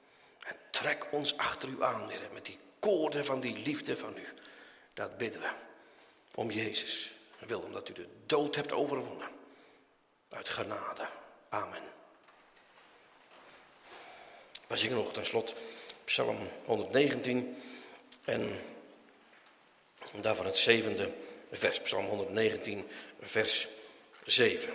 En trek ons achter u aan, Heere. Met die koorden van die liefde van u. Dat bidden we. Om Jezus. En wil omdat u de dood hebt overwonnen. Uit genade. Amen. We zingen nog ten slot Psalm honderdnegentien en daarvan het zevende vers. Psalm honderdnegentien, vers zeven.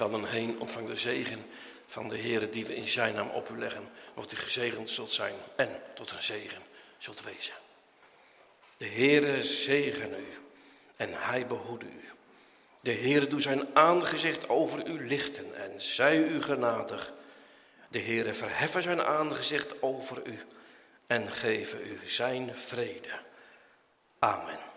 Ga dan heen, ontvang de zegen van de Heere die we in zijn naam op u leggen. Mocht u gezegend zult zijn en tot een zegen zult wezen. De Heere zegen u en hij behoede u. De Heere doet zijn aangezicht over u lichten en zij u genadig. De Heere verheffen zijn aangezicht over u en geven u zijn vrede. Amen.